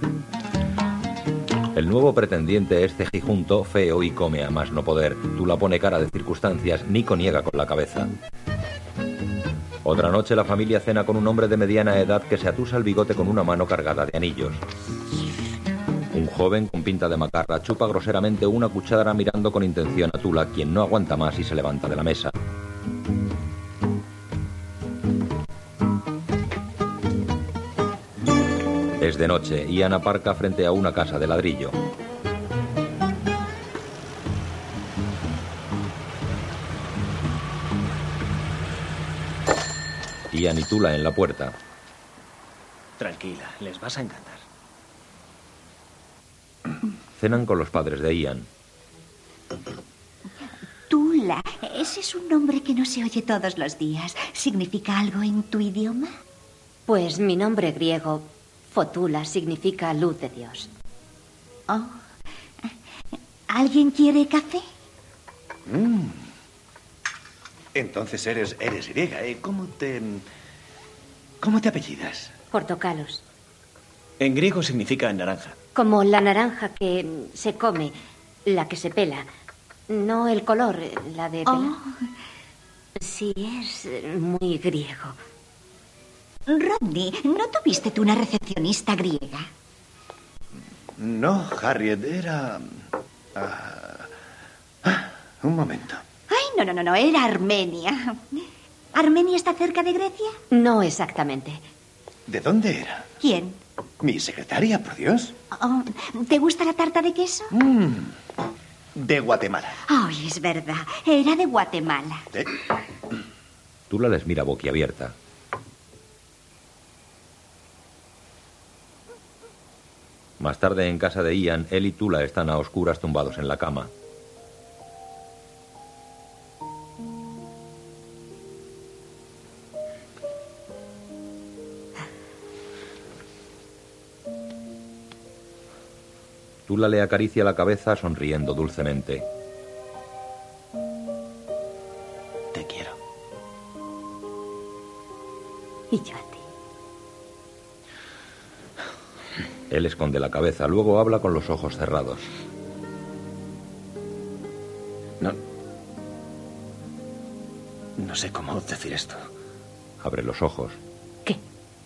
El nuevo pretendiente es cejijunto, feo y come a más no poder. Tula pone cara de circunstancias. Nico niega con la cabeza. Otra noche la familia cena con un hombre de mediana edad que se atusa el bigote con una mano cargada de anillos. Un joven con pinta de macarra chupa groseramente una cuchara mirando con intención a Tula, quien no aguanta más y se levanta de la mesa. Es de noche. Ian aparca frente a una casa de ladrillo. Ian y Tula en la puerta. Tranquila, les vas a encantar. Cenan con los padres de Ian. Tula, ese es un nombre que no se oye todos los días. ¿Significa algo en tu idioma? Pues mi nombre griego, Fotula, significa luz de Dios. Oh. ¿Alguien quiere café? Entonces eres griega. ¿Cómo te apellidas? Portocalos. En griego significa naranja. Como la naranja que se come, la que se pela. No el color, la de pelar. Oh. Sí, es muy griego. Rodney, ¿no tuviste tú una recepcionista griega? No, Harriet, era... un momento. Ay, no, era Armenia. ¿Armenia está cerca de Grecia? No exactamente. ¿De dónde era? ¿Quién? Mi secretaria, por Dios. Oh, ¿te gusta la tarta de queso? De Guatemala. Ay, es verdad. Era de Guatemala. Tula les mira boquiabierta. Más tarde, en casa de Ian, él y Tula están a oscuras tumbados en la cama. Tula le acaricia la cabeza sonriendo dulcemente. Te quiero. Y yo a ti. Él esconde la cabeza, luego habla con los ojos cerrados. No sé cómo decir esto. Abre los ojos. ¿Qué?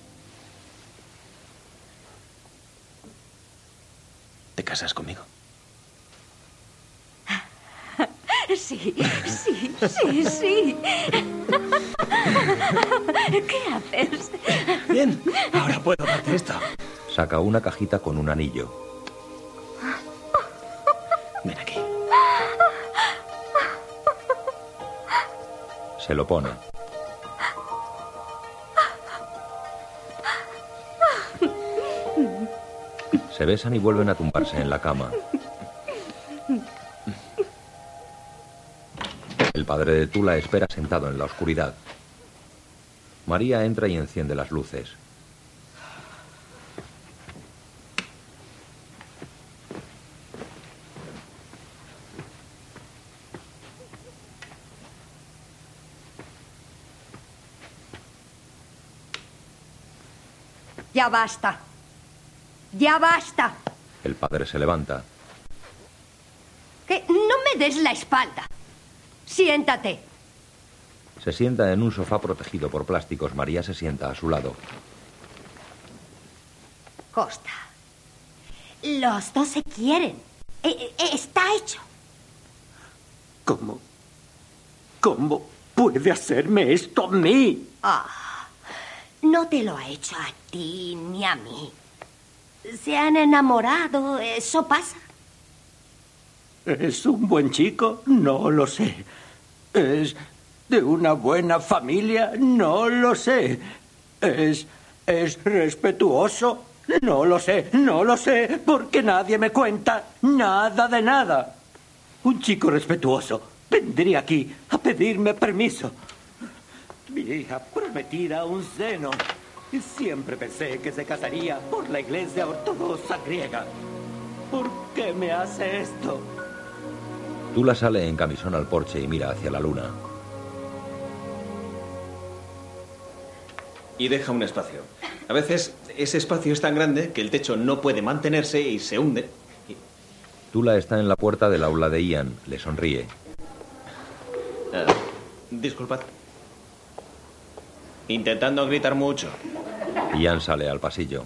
¿Te casas conmigo? Sí, sí, sí, sí. ¿Qué haces? Bien, ahora puedo darte esto. Saca una cajita con un anillo. Ven aquí. Se lo pone. Se besan y vuelven a tumbarse en la cama. El padre de Tula espera sentado en la oscuridad. María entra y enciende las luces. Ya basta. Ya basta. El padre se levanta. Que no me des la espalda. Siéntate. Se sienta en un sofá protegido por plásticos. María se sienta a su lado. Costa. Los dos se quieren. Está hecho. ¿Cómo puede hacerme esto a mí? No te lo ha hecho a ti ni a mí. Se han enamorado, eso pasa. ¿Es un buen chico? No lo sé. ¿Es de una buena familia? No lo sé. ¿Es respetuoso? No lo sé, porque nadie me cuenta nada de nada. Un chico respetuoso vendría aquí a pedirme permiso. Mi hija prometida, un seno. Y siempre pensé que se casaría por la iglesia ortodoxa griega. ¿Por qué me hace esto? Tula sale en camisón al porche y mira hacia la luna. Y deja un espacio. A veces ese espacio es tan grande que el techo no puede mantenerse y se hunde. Tula está en la puerta del aula de Ian. Le sonríe. Disculpad. Intentando gritar mucho. Ian sale al pasillo.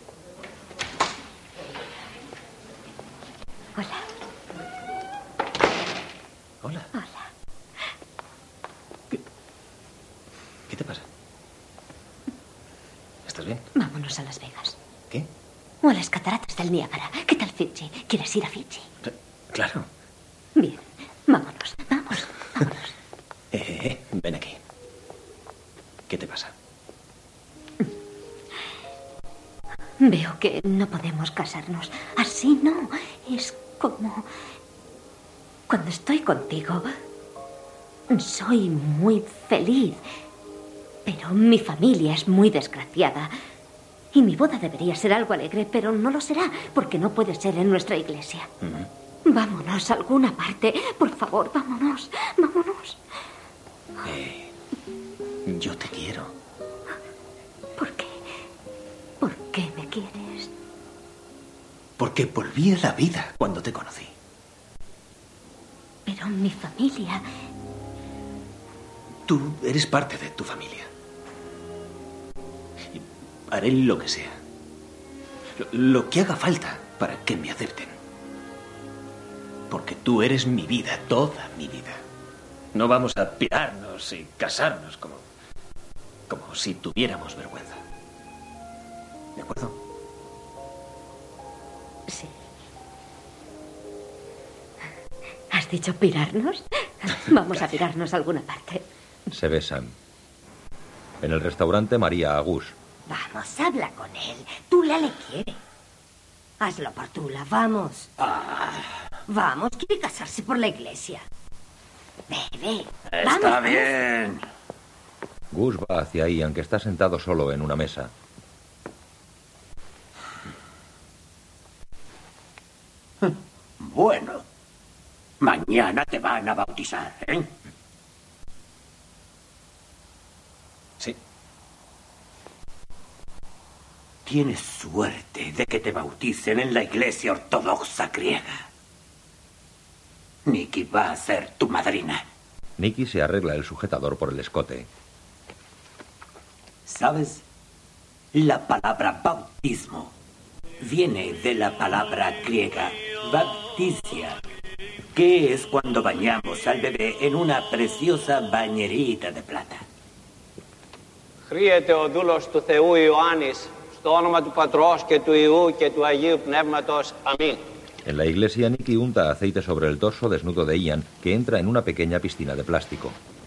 Hola. Hola. Hola. ¿Qué te pasa? ¿Estás bien? Vámonos a Las Vegas. ¿Qué? O a las cataratas del Niágara. ¿Qué tal Fiji? ¿Quieres ir a Fiji? Claro. Bien. Vámonos. Ven aquí. ¿Qué te pasa? Veo que no podemos casarnos. Así no. Es como... Cuando estoy contigo, soy muy feliz. Pero mi familia es muy desgraciada. Y mi boda debería ser algo alegre, pero no lo será, porque no puede ser en nuestra iglesia. Vámonos a alguna parte. Por favor, vámonos. Vámonos. Yo te quiero. ¿Por qué? ¿Por qué me quieres? Porque volví a la vida cuando te conocí. Pero mi familia... Tú eres parte de tu familia. Y haré lo que sea. Lo que haga falta para que me acepten. Porque tú eres mi vida, toda mi vida. No vamos a pirarnos y casarnos como si tuviéramos vergüenza. ¿De acuerdo? Sí. ¿Has dicho pirarnos? Vamos a pirarnos a alguna parte. Se besan. En el restaurante, María a Gus. Vamos, habla con él. Tula le quiere. Hazlo por Tula, vamos. Vamos, quiere casarse por la iglesia. Ve. Está bien. Gus va hacia Ian, que está sentado solo en una mesa. Bueno, mañana te van a bautizar, ¿eh? Sí. Tienes suerte de que te bauticen en la iglesia ortodoxa griega. Nicky va a ser tu madrina. Nicky se arregla el sujetador por el escote. ¿Sabes? La palabra bautismo viene de la palabra griega baptisia, que es cuando bañamos al bebé en una preciosa bañerita de plata. Χρύεται ο δούλος του Θεού Ιωάννης, στο όνομα του Πατρός και του Υιού και του Αγίου Πνεύματος. Αμήν. En la iglesia, Nicky unta aceite sobre el torso desnudo de Ian, que entra en una pequeña piscina de plástico.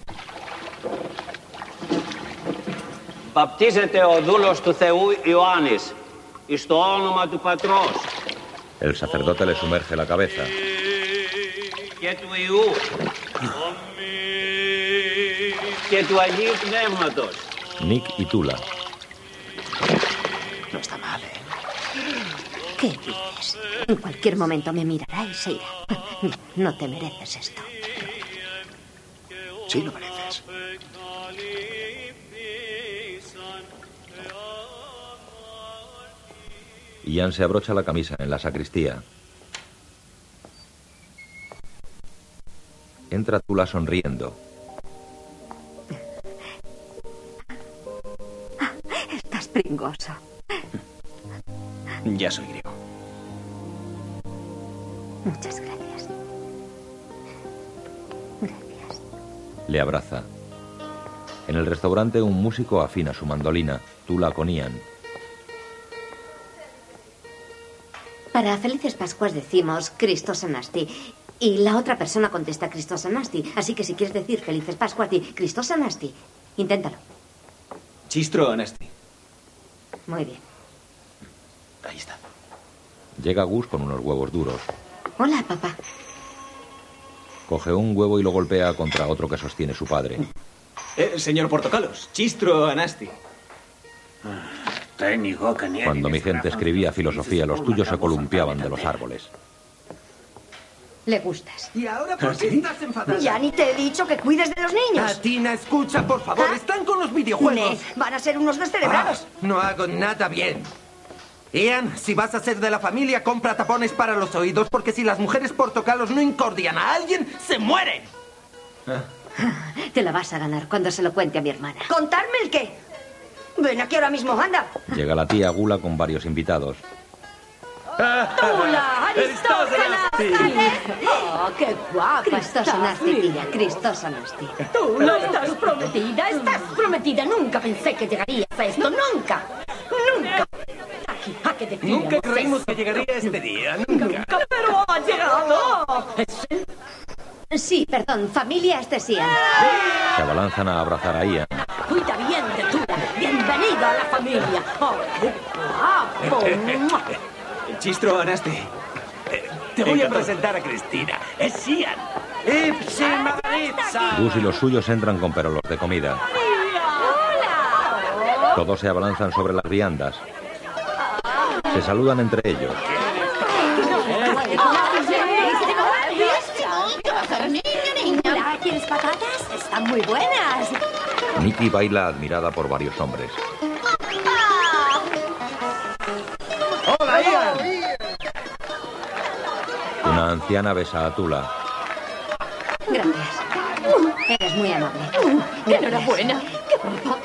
Βαπτίζεται ο δούλος του Θεού Ιωάννης, εις το όνομα του Πατρός. El sacerdote le sumerge la cabeza. Και του Υιού και του Αγίου Πνεύματος. Nick y Tula. No está mal, ¿eh? ¿Qué dices? En cualquier momento me mirará y se irá. No te mereces esto. Sí, lo mereces. Ian se abrocha la camisa en la sacristía. Entra Tula sonriendo. Estás pringoso. Ya soy griego. Muchas gracias. Gracias. Le abraza. En el restaurante un músico afina su mandolina. Tula con Ian. Para Felices Pascuas decimos Christos Anasti. Y la otra persona contesta Christos Anasti. Así que si quieres decir Felices Pascuas, di Christos Anasti. Inténtalo. Chistro Anasti. Muy bien. Ahí está. Llega Gus con unos huevos duros. Hola, papá. Coge un huevo y lo golpea contra otro que sostiene su padre. Señor Portocalos, Chistro Anasti. Cuando mi gente escribía filosofía, los tuyos se columpiaban de los árboles. Le gustas. ¿Y ahora por qué estás enfadada? Ya ni te he dicho que cuides de los niños. Tina, escucha, por favor. Están con los videojuegos. Van a ser unos descerebrados. No hago nada bien. Ian, si vas a ser de la familia, compra tapones para los oídos, porque si las mujeres portocalos no incordian a alguien, se mueren. Te la vas a ganar cuando se lo cuente a mi hermana. ¿Contarme el qué? Ven aquí ahora mismo, anda. Llega la tía Gula con varios invitados. ¡Hola, Aristóteles! ¡Oh, qué guapa! Cristos Anasti, tía, Cristos Anasti. Tú no estás prometida, estás prometida. Nunca pensé que llegarías a esto, nunca. Nunca. Aquí, a que definamos Nunca creímos que llegaría este día, nunca. Pero ha llegado. Sí, perdón, familia Estesian. Se abalanzan a abrazar a Ian. Cuida bien de Tula. Bienvenido a la familia. ¡Oh, qué guapo! Chistro Anasti. Te voy a presentar a Cristina. Es Ian. Ipsima Maritza. Gus y los suyos entran con perolos de comida. Todos se abalanzan sobre las viandas. Se saludan entre ellos. ¿Quieres patatas? Están muy buenas. Nicky baila admirada por varios hombres. ¡Hola, Ian! Una anciana besa a Tula. Gracias. Eres muy amable. Enhorabuena. ¡Qué guapo!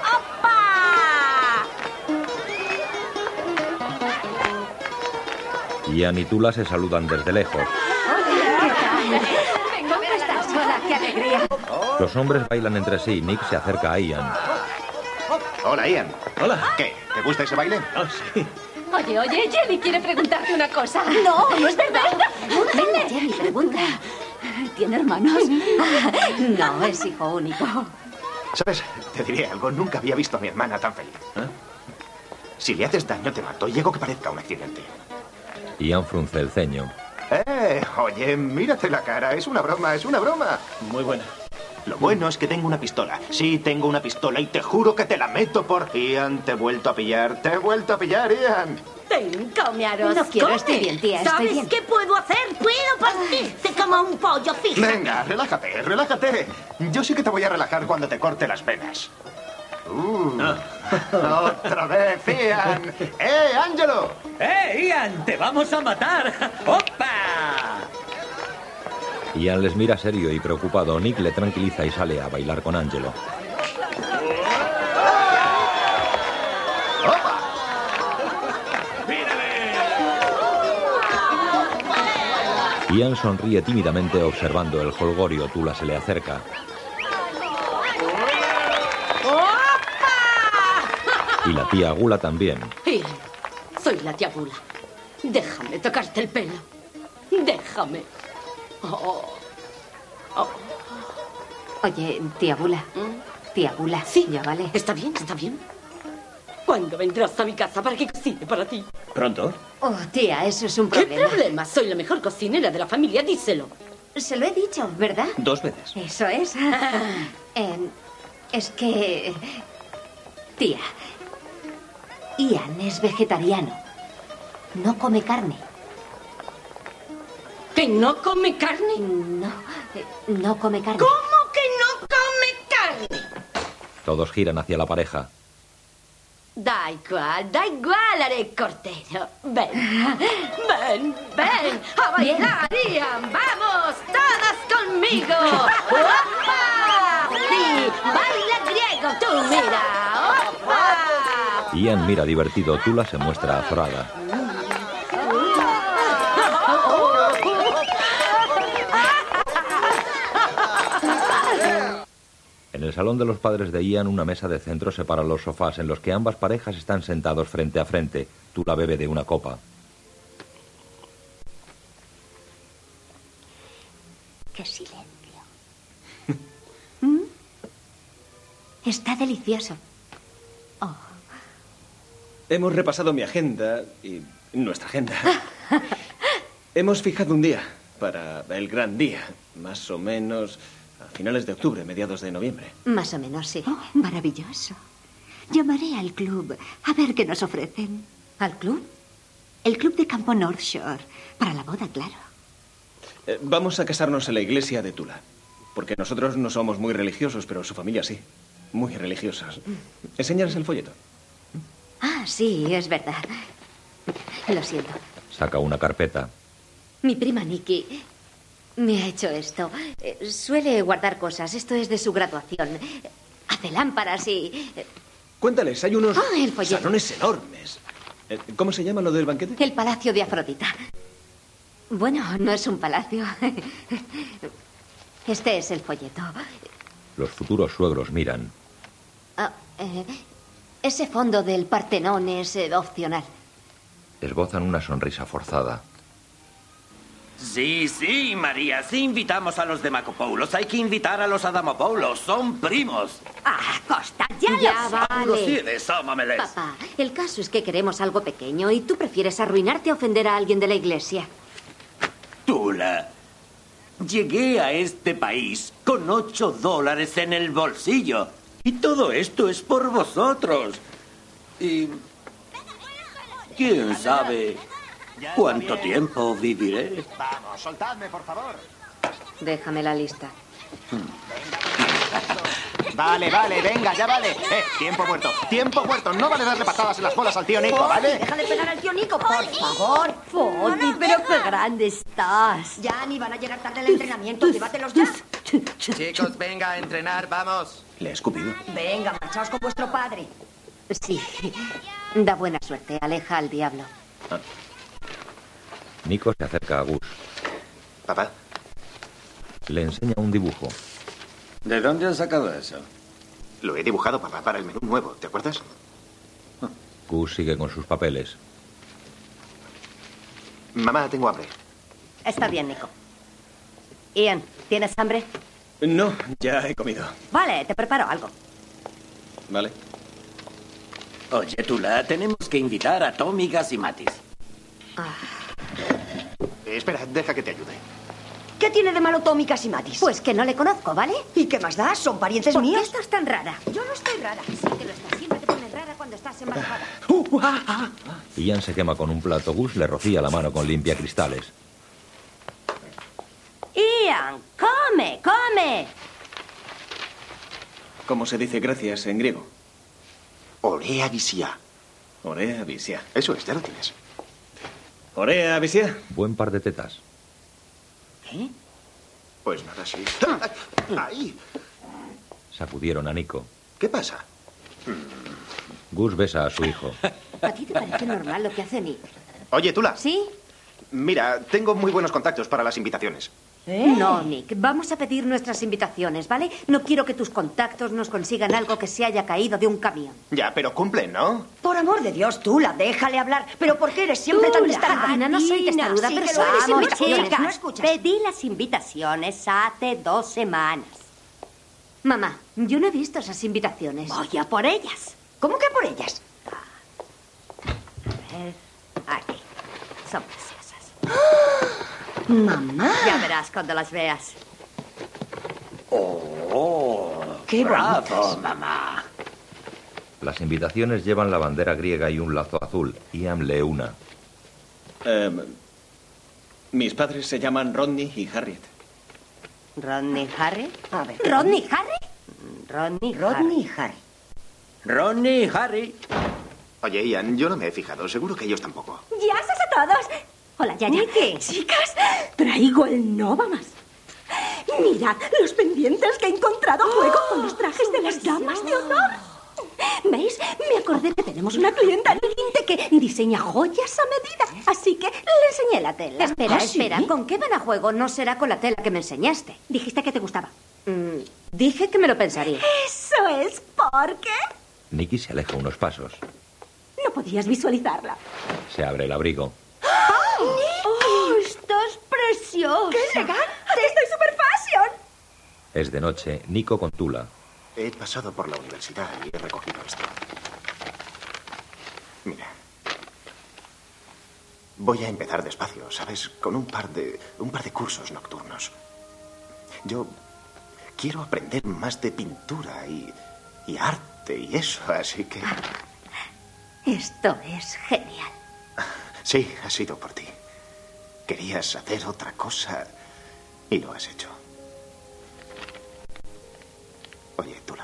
Ian y Tula se saludan desde lejos. ¿Cómo estás? Hola, qué alegría. Los hombres bailan entre sí. Nick se acerca a Ian. Hola, Ian. Hola. ¿Qué? ¿Te gusta ese baile? Oh, sí. Oye, Jenny quiere preguntarte una cosa. No, no es verdad. Venga, Jenny, pregunta. ¿Tiene hermanos? No, es hijo único. ¿Sabes? Te diré algo. Nunca había visto a mi hermana tan feliz. Si le haces daño, te mato. Llego que parezca un accidente. Ian frunce el ceño. Oye, mírate la cara. Es una broma, es una broma. Muy buena. Lo bueno es que tengo una pistola. Sí, tengo una pistola y te juro que te la meto por... Ian, te he vuelto a pillar. Te he vuelto a pillar, Ian. Ven, come arroz. No quiero, come. estoy bien, tía, estoy ¿Sabes bien. qué puedo hacer? Puedo partirte como un pollo, fíjate. Venga, relájate, relájate. Yo sí que te voy a relajar cuando te corte las venas. Otra vez, Ian. Ángelo! Ian! ¡Te vamos a matar! ¡Opa! Ian les mira serio y preocupado. Nick le tranquiliza y sale a bailar con Angelo. Ian sonríe tímidamente observando el jolgorio. Tula se le acerca. Y la tía Gula también. Ian, soy la tía Gula. Déjame tocarte el pelo. Déjame. Oye, tía Gula. Tía Gula. Sí, ya vale. Está bien, está bien. ¿Cuándo vendrás a mi casa para que cocine para ti? ¿Pronto? Oh, tía, eso es un ¿Qué problema. problema? Soy la mejor cocinera de la familia, díselo. Se lo he dicho, ¿verdad? 2 veces. Eso es. Es que... Tía, Ian es vegetariano. No come carne. ¿Que no come carne? No come carne. ¿Cómo que no come carne? Todos giran hacia la pareja. Da igual, haré cordero. Ven, a bailar, Ian. ¡Vamos, todas conmigo! ¡Opa! Sí, baila griego, tú mira. ¡Opa! Ian mira divertido. Tula se muestra azorada. En el salón de los padres de Ian, una mesa de centro separa los sofás en los que ambas parejas están sentados frente a frente. Tula bebe de una copa. ¡Qué silencio! Está delicioso. Oh. Hemos repasado mi agenda y nuestra agenda. Hemos fijado un día para el gran día, más o menos a finales de octubre, mediados de noviembre. Más o menos, sí. Oh, maravilloso. Llamaré al club a ver qué nos ofrecen. ¿Al club? El club de campo North Shore. Para la boda, claro. Vamos a casarnos en la iglesia de Tula. Porque nosotros no somos muy religiosos, pero su familia sí. Muy religiosos. Enséñales el folleto. Ah, sí, es verdad. Lo siento. Saca una carpeta. Mi prima Nikki me ha hecho esto. Suele guardar cosas. Esto es de su graduación. Hace lámparas y... Cuéntales, hay unos el folleto. salones enormes. ¿Cómo se llama lo del banquete? El Palacio de Afrodita. Bueno, no es un palacio. Este es el folleto. Los futuros suegros miran. Ese fondo del Partenón es opcional. Esbozan una sonrisa forzada. Sí, María, sí invitamos a los Demacopoulos. Hay que invitar a los Adamopoulos. Son primos. Costa, ya Lo tienes, ámameles. Papá, el caso es que queremos algo pequeño y tú prefieres arruinarte a ofender a alguien de la iglesia. Tula, llegué a este país con $8 en el bolsillo. Y todo esto es por vosotros. Y... ¿quién sabe cuánto tiempo viviré? Vamos, soltadme, por favor. Déjame la lista. Vale, venga, ya vale. Tiempo muerto. No vale darle patadas en las bolas al tío Nico, ¿vale? Deja de pegar al tío Nico, por favor. Foti, pero qué grande estás. Ya ni van a llegar tarde al entrenamiento. Llévatelos ya. Chicos, venga a entrenar, vamos. Le he escupido. Venga, marchaos con vuestro padre. Sí, da buena suerte. Aleja al diablo. Nico se acerca a Gus. Papá. Le enseña un dibujo. ¿De dónde has sacado eso? Lo he dibujado, papá, para el menú nuevo, ¿te acuerdas? Gus sigue con sus papeles. Mamá, tengo hambre. Está bien, Nico. Ian, ¿tienes hambre? No, ya he comido. Vale, te preparo algo. Vale. Oye, Tula, tenemos que invitar a Tommy Gasimatis. Espera, deja que te ayude. ¿Qué tiene de malo Tommy Casimatis? Pues que no le conozco, ¿vale? ¿Y qué más da? ¿Son parientes ¿Por míos? qué estás tan rara? Yo no estoy rara. Sí que lo estás. Siempre te pones rara cuando estás embarazada. Ian se quema con un plato. Gus le rocía la mano con limpiacristales. Ian, come. ¿Cómo se dice gracias en griego? Orea visia. Orea visia. Eso es, ya lo tienes. Orea visia. Buen par de tetas. ¿Qué? Pues nada, sí. ¡Ay! Sacudieron a Nico. ¿Qué pasa? Gus besa a su hijo. ¿A ti te parece normal lo que hace Nick? Oye, Tula. ¿Sí? Mira, tengo muy buenos contactos para las invitaciones. No, Nick, vamos a pedir nuestras invitaciones, ¿vale? No quiero que tus contactos nos consigan algo que se haya caído de un camión. Ya, pero cumplen, ¿no? Por amor de Dios, Tula, déjale hablar. ¿Pero por qué eres siempre tan testaruda? No soy testaruda, sí pero que son lo eres, mis chicas, invitaciones. no escuchas. Pedí las invitaciones hace 2 semanas. Mamá, yo no he visto esas invitaciones. Voy a por ellas. ¿Cómo que por ellas? A ver, aquí. Son preciosas. Mamá. Ya verás cuando las veas. ¡Oh! ¡Qué bravo, bonitas! mamá! Las invitaciones llevan la bandera griega y un lazo azul. Ian lee una. Mis padres se llaman Rodney y Harriet. ¿Rodney Harry? A ver. ¿Rodney Harry? Rodney y Harry. Ronnie y Harry. Oye, Ian, yo no me he fijado. Seguro que ellos tampoco. ¡Gracias a todos! Hola, Yaya. ¿Qué? Chicas, traigo el no va más. Mirad los pendientes que he encontrado a juego con los trajes de las damas de honor. ¿Veis? Me acordé que tenemos una clienta en Linte que diseña joyas a medida. Así que le enseñé la tela. Espera, ¿Ah, sí? espera. ¿Con qué van a juego? No será con la tela que me enseñaste. Dijiste que te gustaba. Dije que me lo pensaría. Eso es porque Nicky se aleja unos pasos. no podías visualizarla. Se abre el abrigo. ¡Oh, estás preciosa! ¡Qué elegante! ¡Estoy super fashion! Es de noche. Nico con Tula. He pasado por la universidad y he recogido esto. Mira. Voy a empezar despacio, ¿sabes? Con un par de cursos nocturnos. Yo quiero aprender más de pintura y arte y eso, así que... Esto es genial. Sí, ha sido por ti. Querías hacer otra cosa y lo has hecho. Oye, Tula,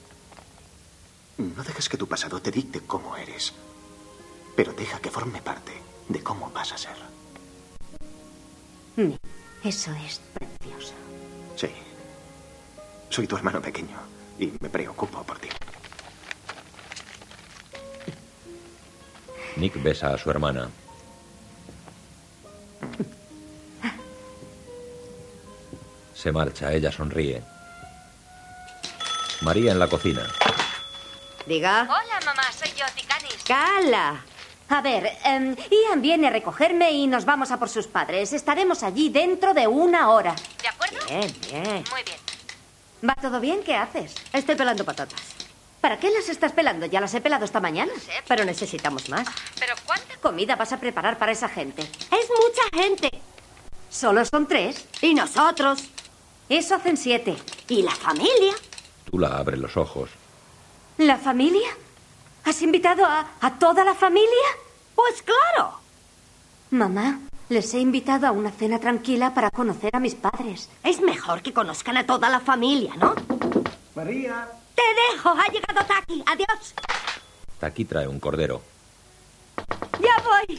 no dejes que tu pasado te dicte cómo eres, pero deja que forme parte de cómo vas a ser. Eso es precioso. Sí. Soy tu hermano pequeño y me preocupo por ti. Nick besa a su hermana. Se marcha. Ella sonríe. María en la cocina. Diga. Hola, mamá. Soy yo, Ticanis. Cala. A ver, Ian viene a recogerme y nos vamos a por sus padres. Estaremos allí dentro de 1 hora. ¿De acuerdo? Bien. Muy bien. ¿Va todo bien? ¿Qué haces? Estoy pelando patatas. ¿Para qué las estás pelando? Ya las he pelado esta mañana. Pero necesitamos más. ¿Pero cuánta comida vas a preparar para esa gente? Es mucha gente. ¿Solo son 3? Y nosotros. Eso hacen 7. ¿Y la familia? Tula abre los ojos. ¿La familia? ¿Has invitado a toda la familia? Pues claro. Mamá, les he invitado a una cena tranquila para conocer a mis padres. Es mejor que conozcan a toda la familia, ¿no? María. Te dejo. Ha llegado Taki. Adiós. Taki trae un cordero. Ya voy.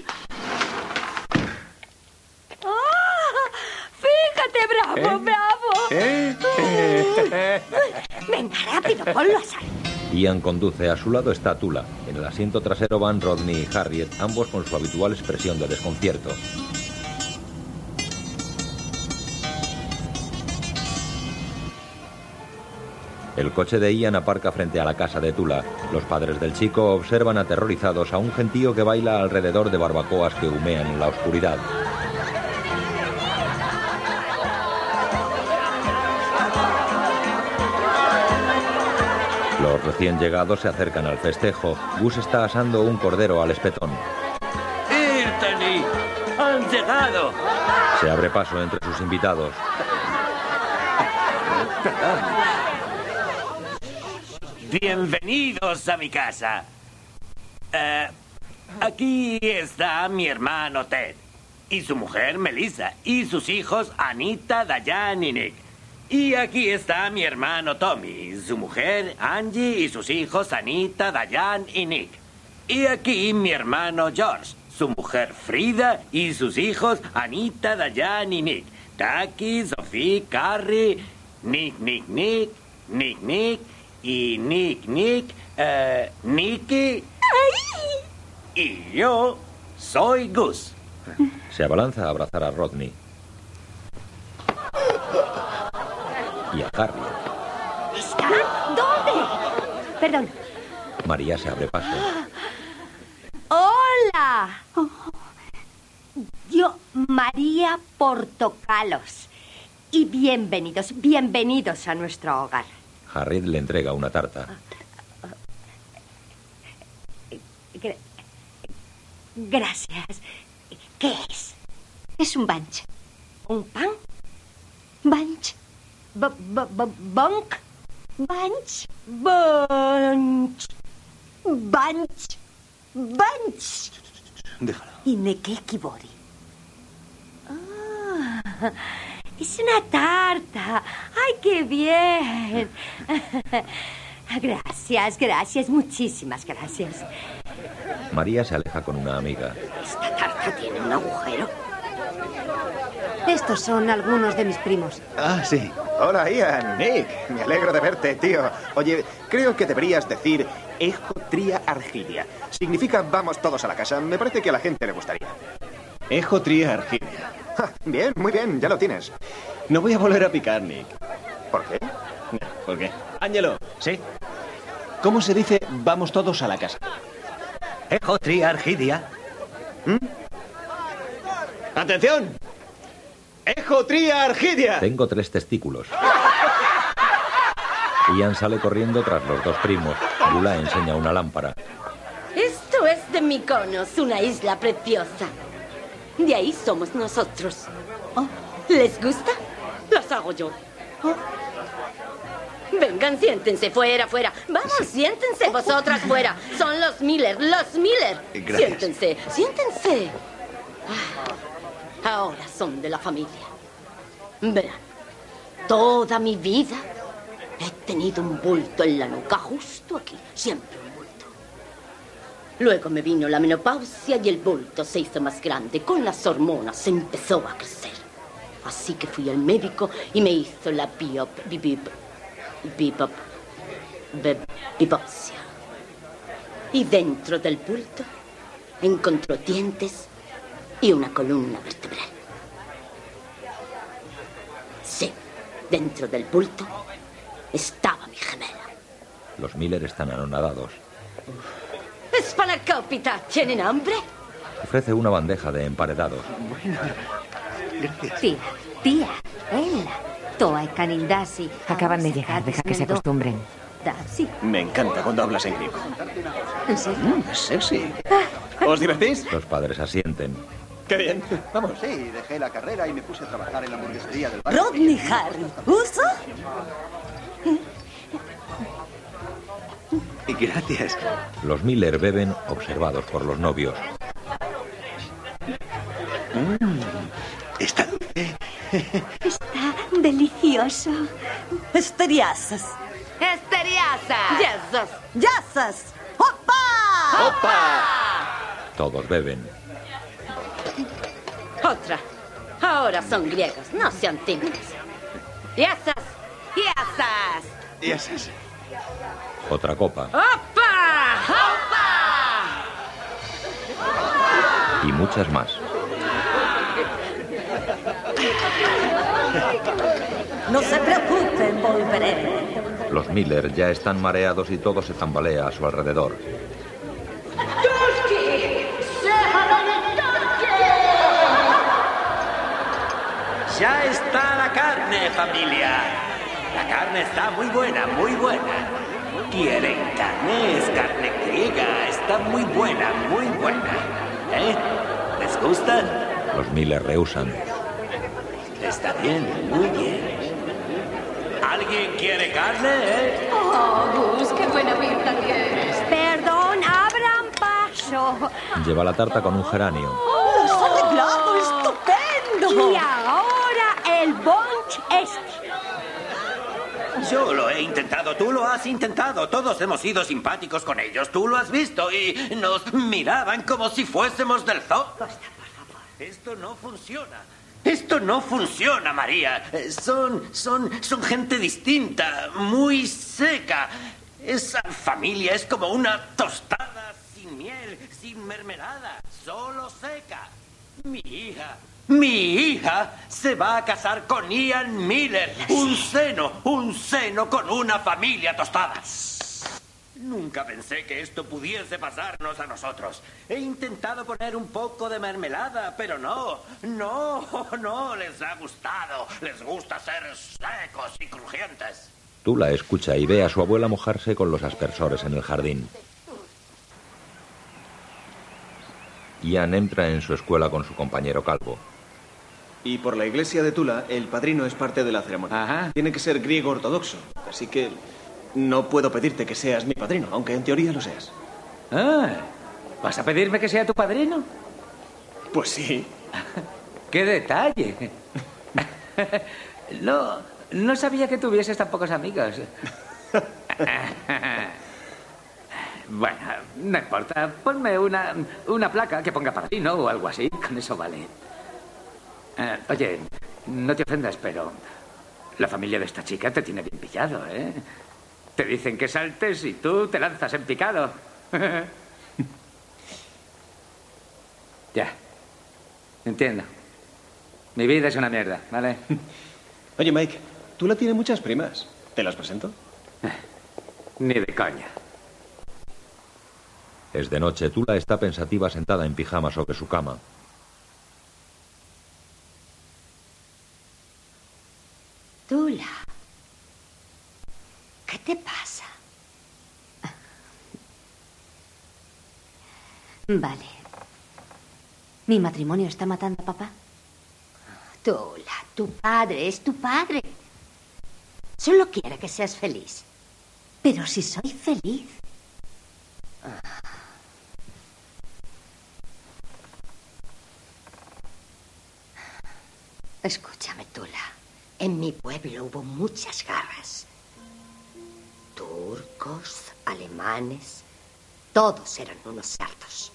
¡Oh! Fíjate, bravo, bravo. Venga, rápido, ponlo a salir. Ian conduce. A su lado está Tula. En el asiento trasero van Rodney y Harriet, ambos con su habitual expresión de desconcierto. El coche de Ian aparca frente a la casa de Tula. Los padres del chico observan aterrorizados a un gentío que baila alrededor de barbacoas que humean en la oscuridad. Los recién llegados se acercan al festejo. Gus está asando un cordero al espetón. ¡Irtani! ¡Han llegado! Se abre paso entre sus invitados. Bienvenidos a mi casa. Aquí está mi hermano Ted, y su mujer Melissa, y sus hijos Anita, Diane y Nick. Y aquí está mi hermano Tommy, su mujer Angie y sus hijos Anita, Diane y Nick. Y aquí mi hermano George, su mujer Frida y sus hijos Anita, Diane y Nick. Taki, Sophie, Carrie, Nick, y Nicky, y yo soy Gus. Se abalanza a abrazar a Rodney. Y a Harry. ¿Están? ¿Dónde? Perdón. María se abre paso. ¡Hola! Yo, María Portocalos. Y bienvenidos a nuestro hogar. Harriet le entrega una tarta. Gracias. ¿Qué es? Es un bunch. ¿Un pan? Bunch. ¿Bunch? Bunch. Bunch. Déjalo. ¿Y de qué equivori? Es una tarta. ¡Ay, qué bien! Gracias, muchísimas gracias. María se aleja con una amiga. Esta tarta tiene un agujero. Estos son algunos de mis primos. Ah, sí. Hola, Ian. Nick, me alegro de verte, tío. Oye, creo que deberías decir Ejo Tria Argilia. Significa vamos todos a la casa. Me parece que a la gente le gustaría. Ejo Tria Argilia. Bien, muy bien, ya lo tienes. No voy a volver a picar, Nick. ¿Por qué? ¿Por qué? Ángelo. ¿Sí? ¿Cómo se dice vamos todos a la casa? Ejo Tria Argilia. ¡Atención! ¡Ejo Tria Argilia! Tengo 3 testículos. Ian sale corriendo tras los 2 primos. Bula enseña una lámpara. Esto es de Mykonos, una isla preciosa. De ahí somos nosotros. ¿Les gusta? Los hago yo. Vengan, siéntense, fuera. Vamos, siéntense, vosotras fuera. Son los Miller. Gracias. Siéntense. Ahora son de la familia. Verán, toda mi vida he tenido un bulto en la nuca, justo aquí, siempre un bulto. Luego me vino la menopausia y el bulto se hizo más grande. Con las hormonas empezó a crecer. Así que fui al médico y me hizo la biopsia. Y dentro del bulto encontró dientes y una columna vertebral. Sí, dentro del bulto estaba mi gemela. Los Miller están anonadados. ¡Spanakopita! ¿Tienen hambre? Ofrece una bandeja de emparedados. Bueno, gracias. Tía, ella. Toa y Canindasi. Acaban de llegar, deja que se acostumbren. Sí. Me encanta cuando hablas en griego. ¿En serio? Sexy. ¿Os divertís? Los padres asienten. ¡Qué bien! Vamos. Sí, dejé la carrera y me puse a trabajar en la hamburguesería del barrio. Rodney Harry, ¿uso? Gracias. Los Miller beben observados por los novios. Está dulce. Está delicioso. Esteriasas. ¡Yasas! ¡Opa! Todos beben. Otra. Ahora son griegos, no sean tímidos. ¡Yasas! Y esas. Otra copa. ¡Opa! Y muchas más. No se preocupen, volveré. Los Miller ya están mareados y todo se tambalea a su alrededor. Ya está la carne, familia. La carne está muy buena. ¿Quieren carne? Es carne griega. Está muy buena. ¿Les gusta? Los Miller rehusan. Está bien, muy bien. ¿Alguien quiere carne, Oh, Gus, qué buena pinta tienes. Perdón, abran paso. Lleva la tarta con un geranio. ¡Lo has arreglado! ¡Estupendo! Y ahora el bunch este. Yo lo he intentado, tú lo has intentado. Todos hemos sido simpáticos con ellos. Tú lo has visto y nos miraban como si fuésemos del zoo. Costa, por favor. Esto no funciona. Esto no funciona, María. Son gente distinta, muy seca. Esa familia es como una tostada sin miel, sin mermelada, solo seca. Mi hija se va a casar con Ian Miller. Un seno con una familia tostada. Nunca pensé que esto pudiese pasarnos a nosotros. He intentado poner un poco de mermelada, pero no les ha gustado. Les gusta ser secos y crujientes. Tula escucha y ve a su abuela mojarse con los aspersores en el jardín. Ian entra en su escuela con su compañero calvo. Y por la iglesia de Tula, el padrino es parte de la ceremonia. Ajá. Tiene que ser griego ortodoxo, así que no puedo pedirte que seas mi padrino, aunque en teoría lo seas. Ah, ¿vas a pedirme que sea tu padrino? Pues sí. ¡Qué detalle! No sabía que tuvieses tan pocos amigos. Bueno, no importa. Ponme una placa que ponga padrino o algo así. Con eso vale. Oye, no te ofendas, pero la familia de esta chica te tiene bien pillado, ¿eh? Te dicen que saltes y tú te lanzas en picado. Ya. Entiendo. Mi vida es una mierda, ¿vale? Oye, Mike, Tula tiene muchas primas. ¿Te las presento? Ni de coña. Es de noche. Tula está pensativa sentada en pijama sobre su cama. Tula, ¿qué te pasa? Vale. ¿Mi matrimonio está matando a papá? Tula, tu padre es tu padre. Solo quiere que seas feliz. Pero si soy feliz. Escúchame, Tula. En mi pueblo hubo muchas guerras. Turcos, alemanes, todos eran unos cerdos.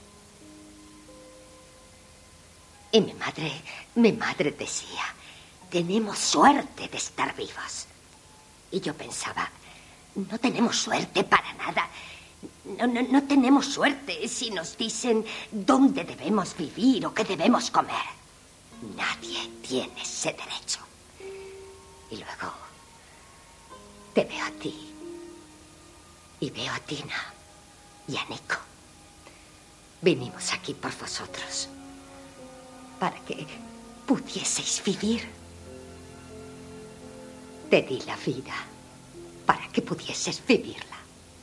Y mi madre decía, tenemos suerte de estar vivos. Y yo pensaba, no tenemos suerte para nada. No tenemos suerte si nos dicen dónde debemos vivir o qué debemos comer. Nadie tiene ese derecho. Y luego te veo a ti. Y veo a Tina y a Nico. Vinimos aquí por vosotros. Para que pudieseis vivir. Te di la vida para que pudieses vivirla.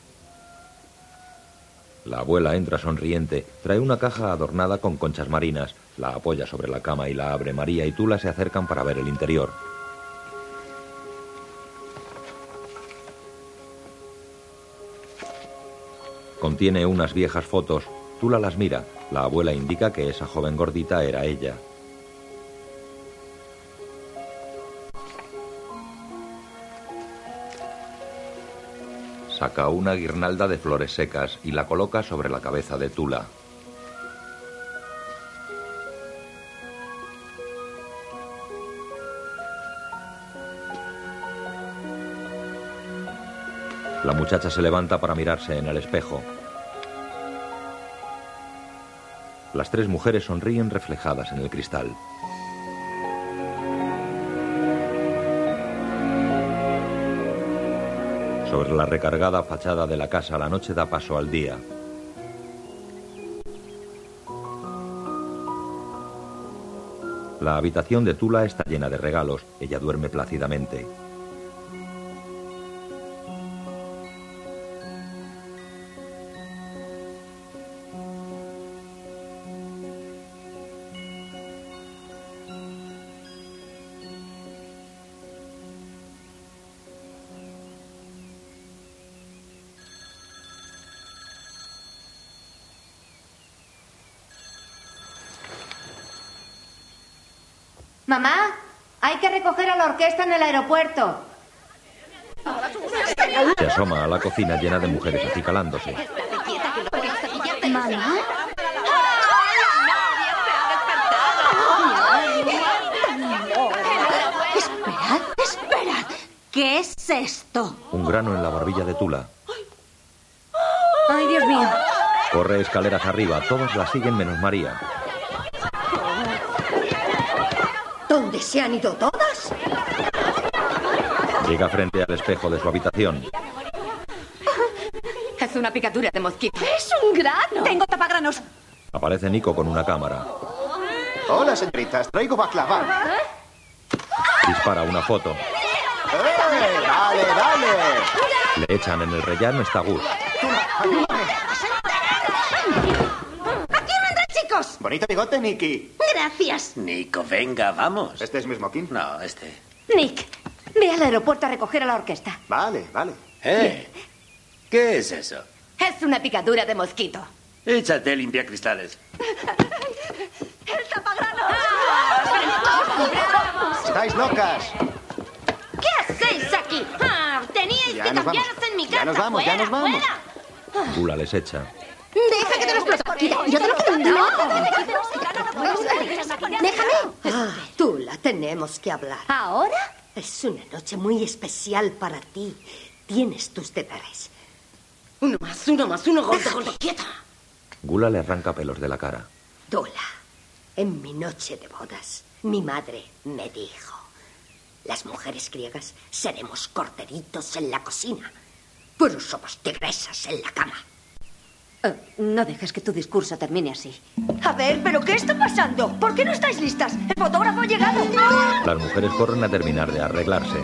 La abuela entra sonriente. Trae una caja adornada con conchas marinas. La apoya sobre la cama y la abre. María y Tula se acercan para ver el interior. Contiene unas viejas fotos. Tula las mira. La abuela indica que esa joven gordita era ella. Saca una guirnalda de flores secas y la coloca sobre la cabeza de Tula. La muchacha se levanta para mirarse en el espejo. Las tres mujeres sonríen reflejadas en el cristal. Sobre la recargada fachada de la casa, la noche da paso al día. La habitación de Tula está llena de regalos. Ella duerme plácidamente. Mamá, hay que recoger a la orquesta en el aeropuerto. Se asoma a la cocina llena de mujeres acicalándose. ¿Mamá? ¿Qué es esto? Un grano en la barbilla de Tula. ¡Ay, Dios mío! Corre escaleras arriba. Todos la siguen menos María. ¿Dónde se han ido todas? Llega frente al espejo de su habitación. Es una picadura de mosquito. ¡Es un grano! Tengo tapagranos. Aparece Nico con una cámara. Hola, señoritas. Traigo baklava. Dispara una foto. ¡Dale, dale! Le echan en el rellano está Gus. ¡Aquí no entran, chicos! Bonito bigote, Nicky. Gracias. Nico, venga, vamos. ¿Este es mi smoking? No, este. Nick, ve al aeropuerto a recoger a la orquesta. Vale, vale. ¿Qué es eso? Es una picadura de mosquito. Échate limpiacristales. ¡El tapagrano! ¡Estáis locas! ¿Qué hacéis aquí? Teníais Ya que nos cambiaros vamos. en mi casa. Ya nos vamos, ya nos vamos. ¡Fuera! Tula les echa. Deja que te los proteja. Yo te lo quiero. ¡No! ¡Déjame! Tula, tenemos que hablar. ¿Ahora? Es una noche muy especial para ti. Tienes tus deberes. Uno más, gordo, quieta. Gula le arranca pelos de la cara. Tula, en mi noche de bodas, mi madre me dijo: las mujeres griegas seremos corderitos en la cocina, pero somos tigresas en la cama. No dejes que tu discurso termine así. A ver, ¿pero qué está pasando? ¿Por qué no estáis listas? El fotógrafo ha llegado. Las mujeres corren a terminar de arreglarse.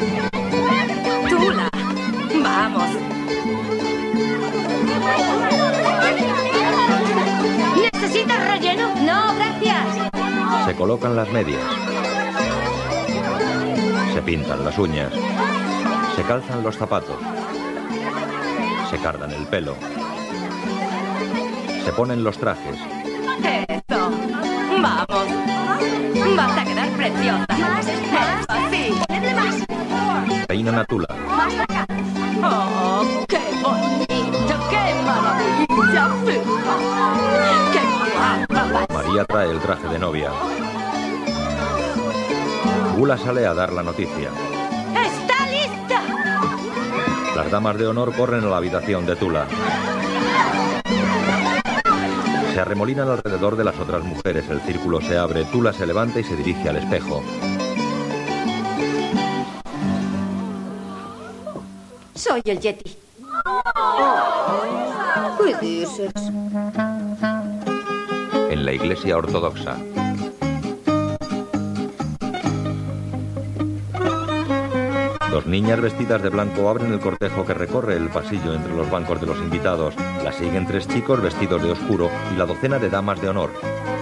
Tula, vamos. ¿Necesitas relleno? No, gracias. Se colocan las medias. Se pintan las uñas. Se calzan los zapatos. Se cardan el pelo. Se ponen los trajes. Eso. Vamos. Vas a quedar preciosa. Eso, sí. Ponedle más. Peinan a Tula. Más acá. ¡Oh, qué bonito! ¡Qué maravilla! ¡Qué guapa! María trae el traje de novia. Gula sale a dar la noticia. ¡Está lista! Las damas de honor corren a la habitación de Tula. Se arremolinan alrededor de las otras mujeres. El círculo se abre. Tula se levanta y se dirige al espejo. Soy el Yeti. ¿Qué dices? En la iglesia ortodoxa. Dos niñas vestidas de blanco abren el cortejo que recorre el pasillo entre los bancos de los invitados. La siguen tres chicos vestidos de oscuro y la docena de damas de honor.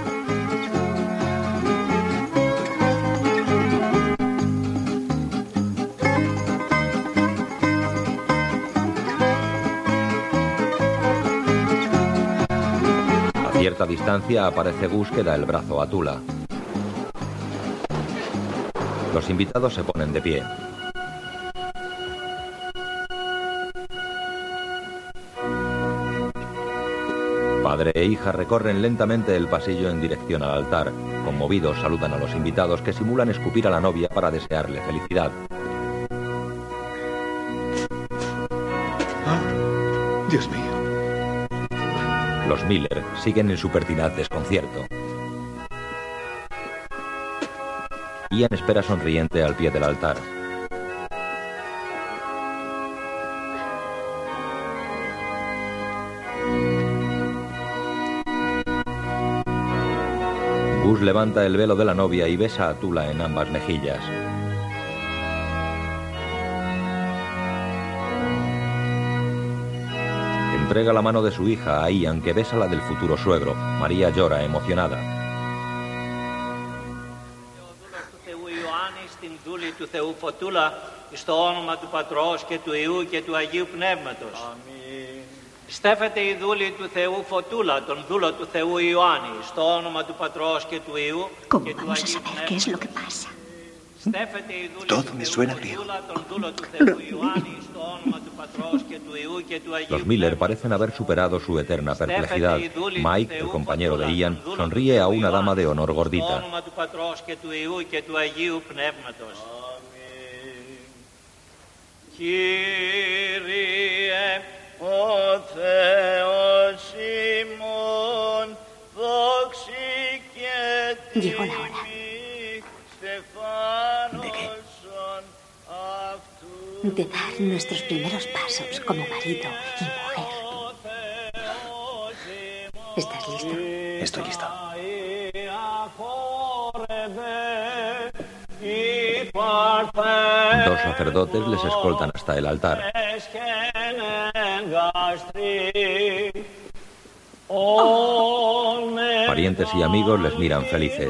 A cierta distancia aparece Gus que da el brazo a Tula. Los invitados se ponen de pie. Padre e hija recorren lentamente el pasillo en dirección al altar. Conmovidos saludan a los invitados que simulan escupir a la novia para desearle felicidad. Dios mío. Los Miller siguen en su pertinaz desconcierto. Ian espera sonriente al pie del altar. Gus levanta el velo de la novia y besa a Tula en ambas mejillas. Entrega la mano de su hija a Ian, que besa la del futuro suegro. María llora emocionada. Στέφεται η δούλη του Θεού Φωτούλα, τον δούλο του Θεού Ιωάννη, στο όνομα του Πατρός και του Υιού και του Αγίου Πνεύματος. Στέφεται η δούλη του Θεού Φωτούλα, τον δούλο του Θεού Ιωάννη, στο όνομα του Πατρός και του Υιού και του Αγίου Los Miller parecen haber superado su eterna perplejidad. Mike, el compañero de Ian, sonríe a una dama de honor gordita. Στο όνομα του Πατρός και του Υιού και του Αγίου Πνεύματος. Kyrie, o Θεός ημών, δόξη και Llegó la hora. De dar nuestros primeros pasos como marido y mujer. ¿Estás listo? Estoy listo. Dos sacerdotes les escoltan hasta el altar. Parientes y amigos les miran felices.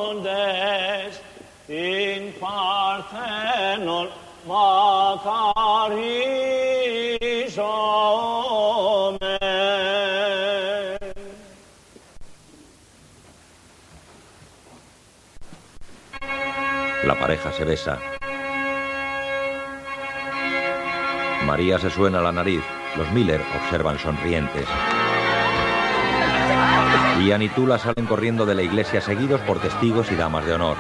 La pareja se besa. María se suena la nariz. Los Miller observan sonrientes. Ian y Tula salen corriendo de la iglesia seguidos por testigos y damas de honor.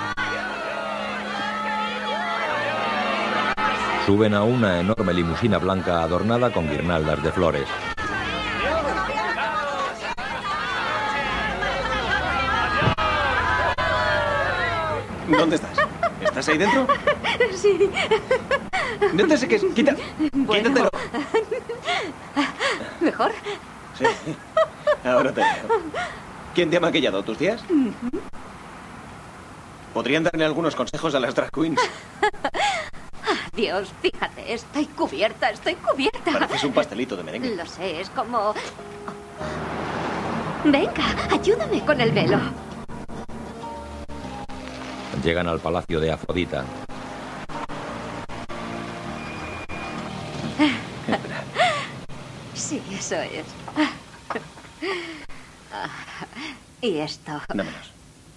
Suben a una enorme limusina blanca adornada con guirnaldas de flores. ¿Dónde estás? ¿Estás ahí dentro? Sí. No te seques. Quita. Bueno. Quítatelo. ¿Mejor? Sí. Ahora te veo. ¿Quién te ha maquillado? ¿Tus tías? ¿Podrían darle algunos consejos a las drag queens? Dios, fíjate, estoy cubierta. Pareces un pastelito de merengue. Lo sé, es como... Venga, ayúdame con el velo. Llegan al palacio de Afrodita. Sí, eso es. ¿Y esto? Dámelos.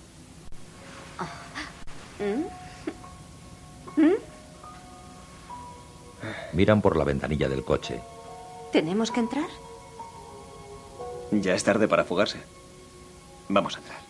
Miran por la ventanilla del coche. ¿Tenemos que entrar? Ya es tarde para fugarse. Vamos a entrar.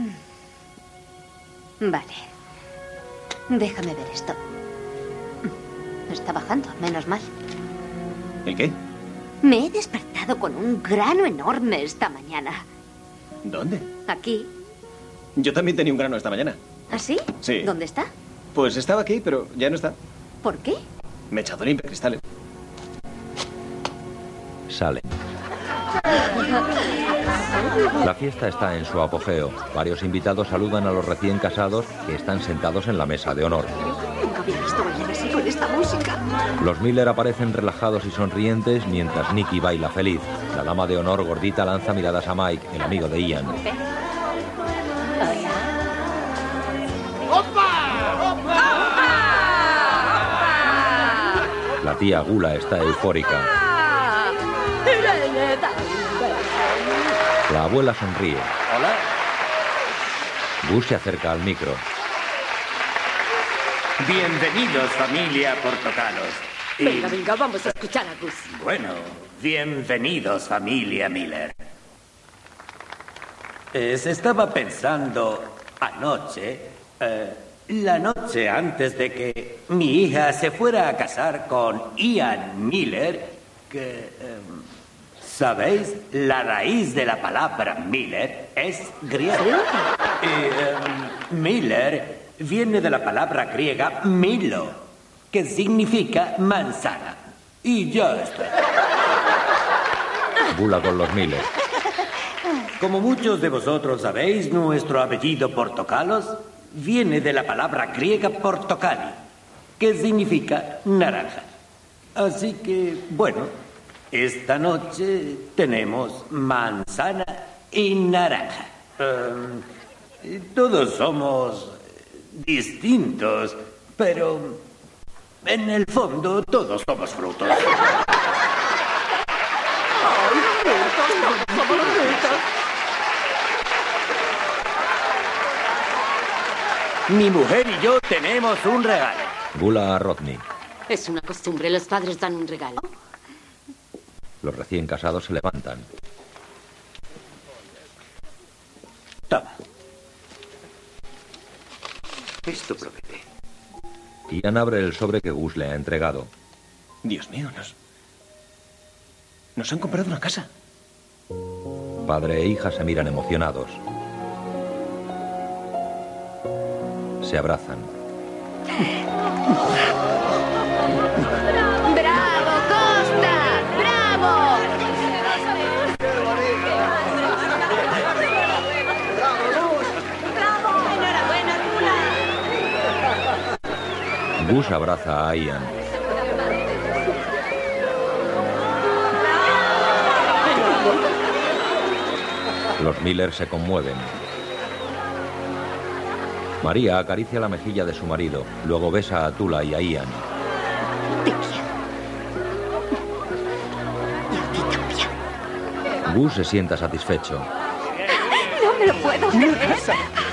Vale. Déjame ver esto. Está bajando, menos mal. ¿El qué? Me he despertado con un grano enorme esta mañana. ¿Dónde? Aquí. Yo también tenía un grano esta mañana. ¿Ah, sí? Sí. ¿Dónde está? Pues estaba aquí, pero ya no está. ¿Por qué? Me he echado limpia cristales. Salen. La fiesta está en su apogeo. Varios invitados saludan a los recién casados que están sentados en la mesa de honor. Nunca había visto bailar así con esta música. Los Miller aparecen relajados y sonrientes mientras Nicky baila feliz. La dama de honor gordita lanza miradas a Mike, el amigo de Ian. La tía Gula está eufórica. La abuela sonríe. Hola. Gus se acerca al micro. Bienvenidos, familia Portocalos. Venga, vamos a escuchar a Gus. Bueno, bienvenidos, familia Miller. Se estaba pensando anoche, la noche antes de que mi hija se fuera a casar con Ian Miller, que, ¿sabéis? La raíz de la palabra Miller es griega. Miller viene de la palabra griega Milo, que significa manzana. Y ya está. Gula con los Miller. Como muchos de vosotros sabéis, nuestro apellido Portocalos viene de la palabra griega portocali, que significa naranja. Así que, bueno, esta noche tenemos manzana y naranja. Todos somos distintos, pero en el fondo todos somos frutos. Mi mujer y yo tenemos un regalo. Gula a Rodney. Es una costumbre, los padres dan un regalo. Los recién casados se levantan. Toma. Esto promete. Ian abre el sobre que Gus le ha entregado. Dios mío, nos han comprado una casa. Padre e hija se miran emocionados. Se abrazan. ¡Bravo, Costa! ¡Bravo! ¡Bravo! ¡Enhorabuena, Tula! Gus abraza a Ian. Los Miller se conmueven. María acaricia la mejilla de su marido, luego besa a Tula y a Ian. Te quiero. Y a ti también. Gus se sienta satisfecho. No me lo puedo creer. ¡Una casa!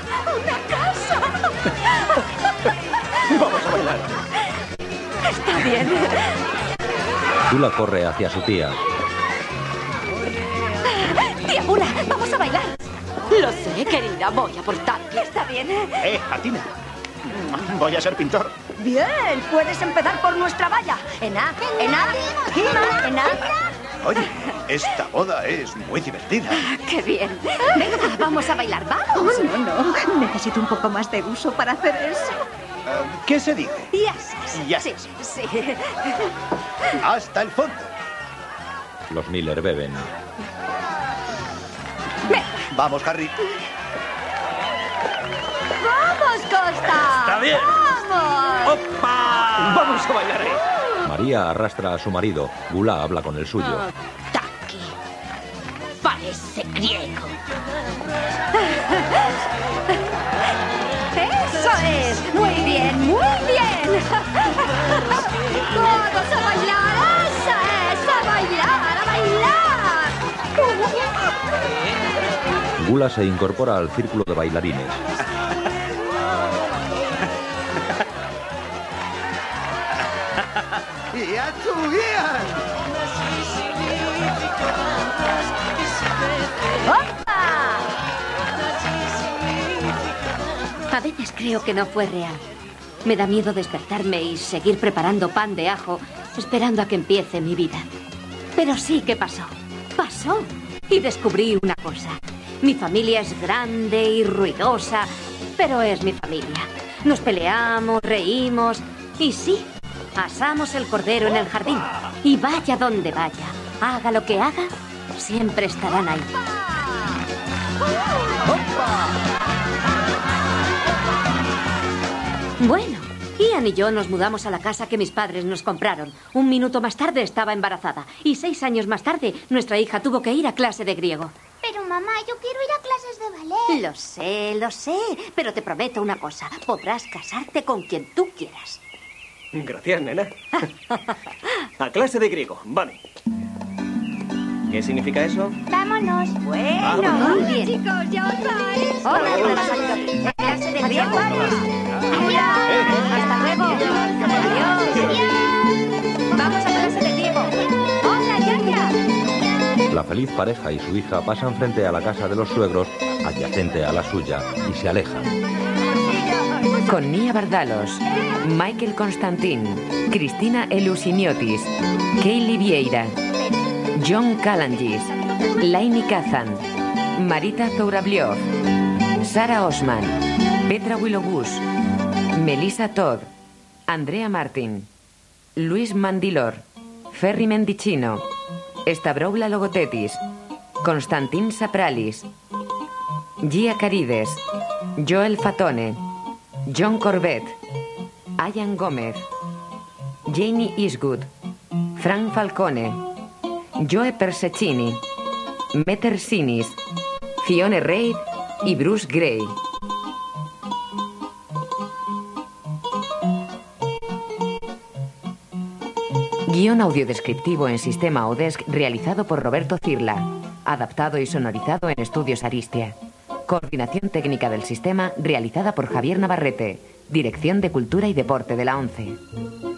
Vamos a bailar. Está bien. Tula corre hacia su tía. Tía Bula, vamos a bailar. Lo sé, querida, voy a portarte. Está bien. Atina. Voy a ser pintor. Bien, puedes empezar por nuestra valla. Ena, Kima, Ena. Oye, esta boda es muy divertida. ¡Qué bien! Venga, vamos a bailar, vamos. No. Necesito un poco más de uso para hacer eso. ¿Qué se dice? Yes. Sí. Sí. Hasta el fondo. Los Miller beben. Vamos, Harry. ¡Vamos, Costa! Está bien. ¡Vamos! ¡Opa! Vamos a bailar ahí. María arrastra a su marido. Gula habla con el suyo. Taki. Parece griego. ¡Eso es! ¡Muy bien, muy bien! ¡Todos a bailar! ¡Eso es! ¡A bailar, a bailar! Gula se incorpora al círculo de bailarines. ¡Y a tu Ian! A veces creo que no fue real. Me da miedo despertarme y seguir preparando pan de ajo, esperando a que empiece mi vida. Pero sí que pasó. Pasó. Y descubrí una cosa. Mi familia es grande y ruidosa, pero es mi familia. Nos peleamos, reímos y sí, asamos el cordero en el jardín. Y vaya donde vaya, haga lo que haga, siempre estarán ahí. Bueno, Ian y yo nos mudamos a la casa que mis padres nos compraron. Un minuto más tarde estaba embarazada. Y 6 años más tarde, nuestra hija tuvo que ir a clase de griego. Pero mamá, yo quiero ir a clases de ballet. Lo sé, pero te prometo una cosa. Podrás casarte con quien tú quieras. Gracias, nena. A clase de griego, vale. ¿Qué significa eso? Vámonos. Bueno, muy bien. chicos, ya os vais. Hola, clase de griego. Hasta luego. Adiós. Vamos a clase de griego. Hola, Yaya. La feliz pareja y su hija pasan frente a la casa de los suegros, adyacente a la suya, y se alejan. Con Nia Bardalos, Michael Constantin, Cristina Elusiniotis, Kaylee Vieira, John Kalangis, Laini Kazan, Marita Zourabliov, Sara Osman, Petra Willogus, Melissa Todd, Andrea Martin, Luis Mandilor, Ferry Mendicino, Stavroula Logotetis, Constantin Sapralis, Gia Carides, Joel Fatone, John Corbett, Ian Gómez, Janie Eastwood, Frank Falcone, Joe Persecini, Meter Sinis, Fiona Reid y Bruce Gray. Guión audiodescriptivo en sistema Audesc realizado por Roberto Cirla. Adaptado y sonorizado en Estudios Aristia. Coordinación técnica del sistema realizada por Javier Navarrete. Dirección de Cultura y Deporte de la ONCE.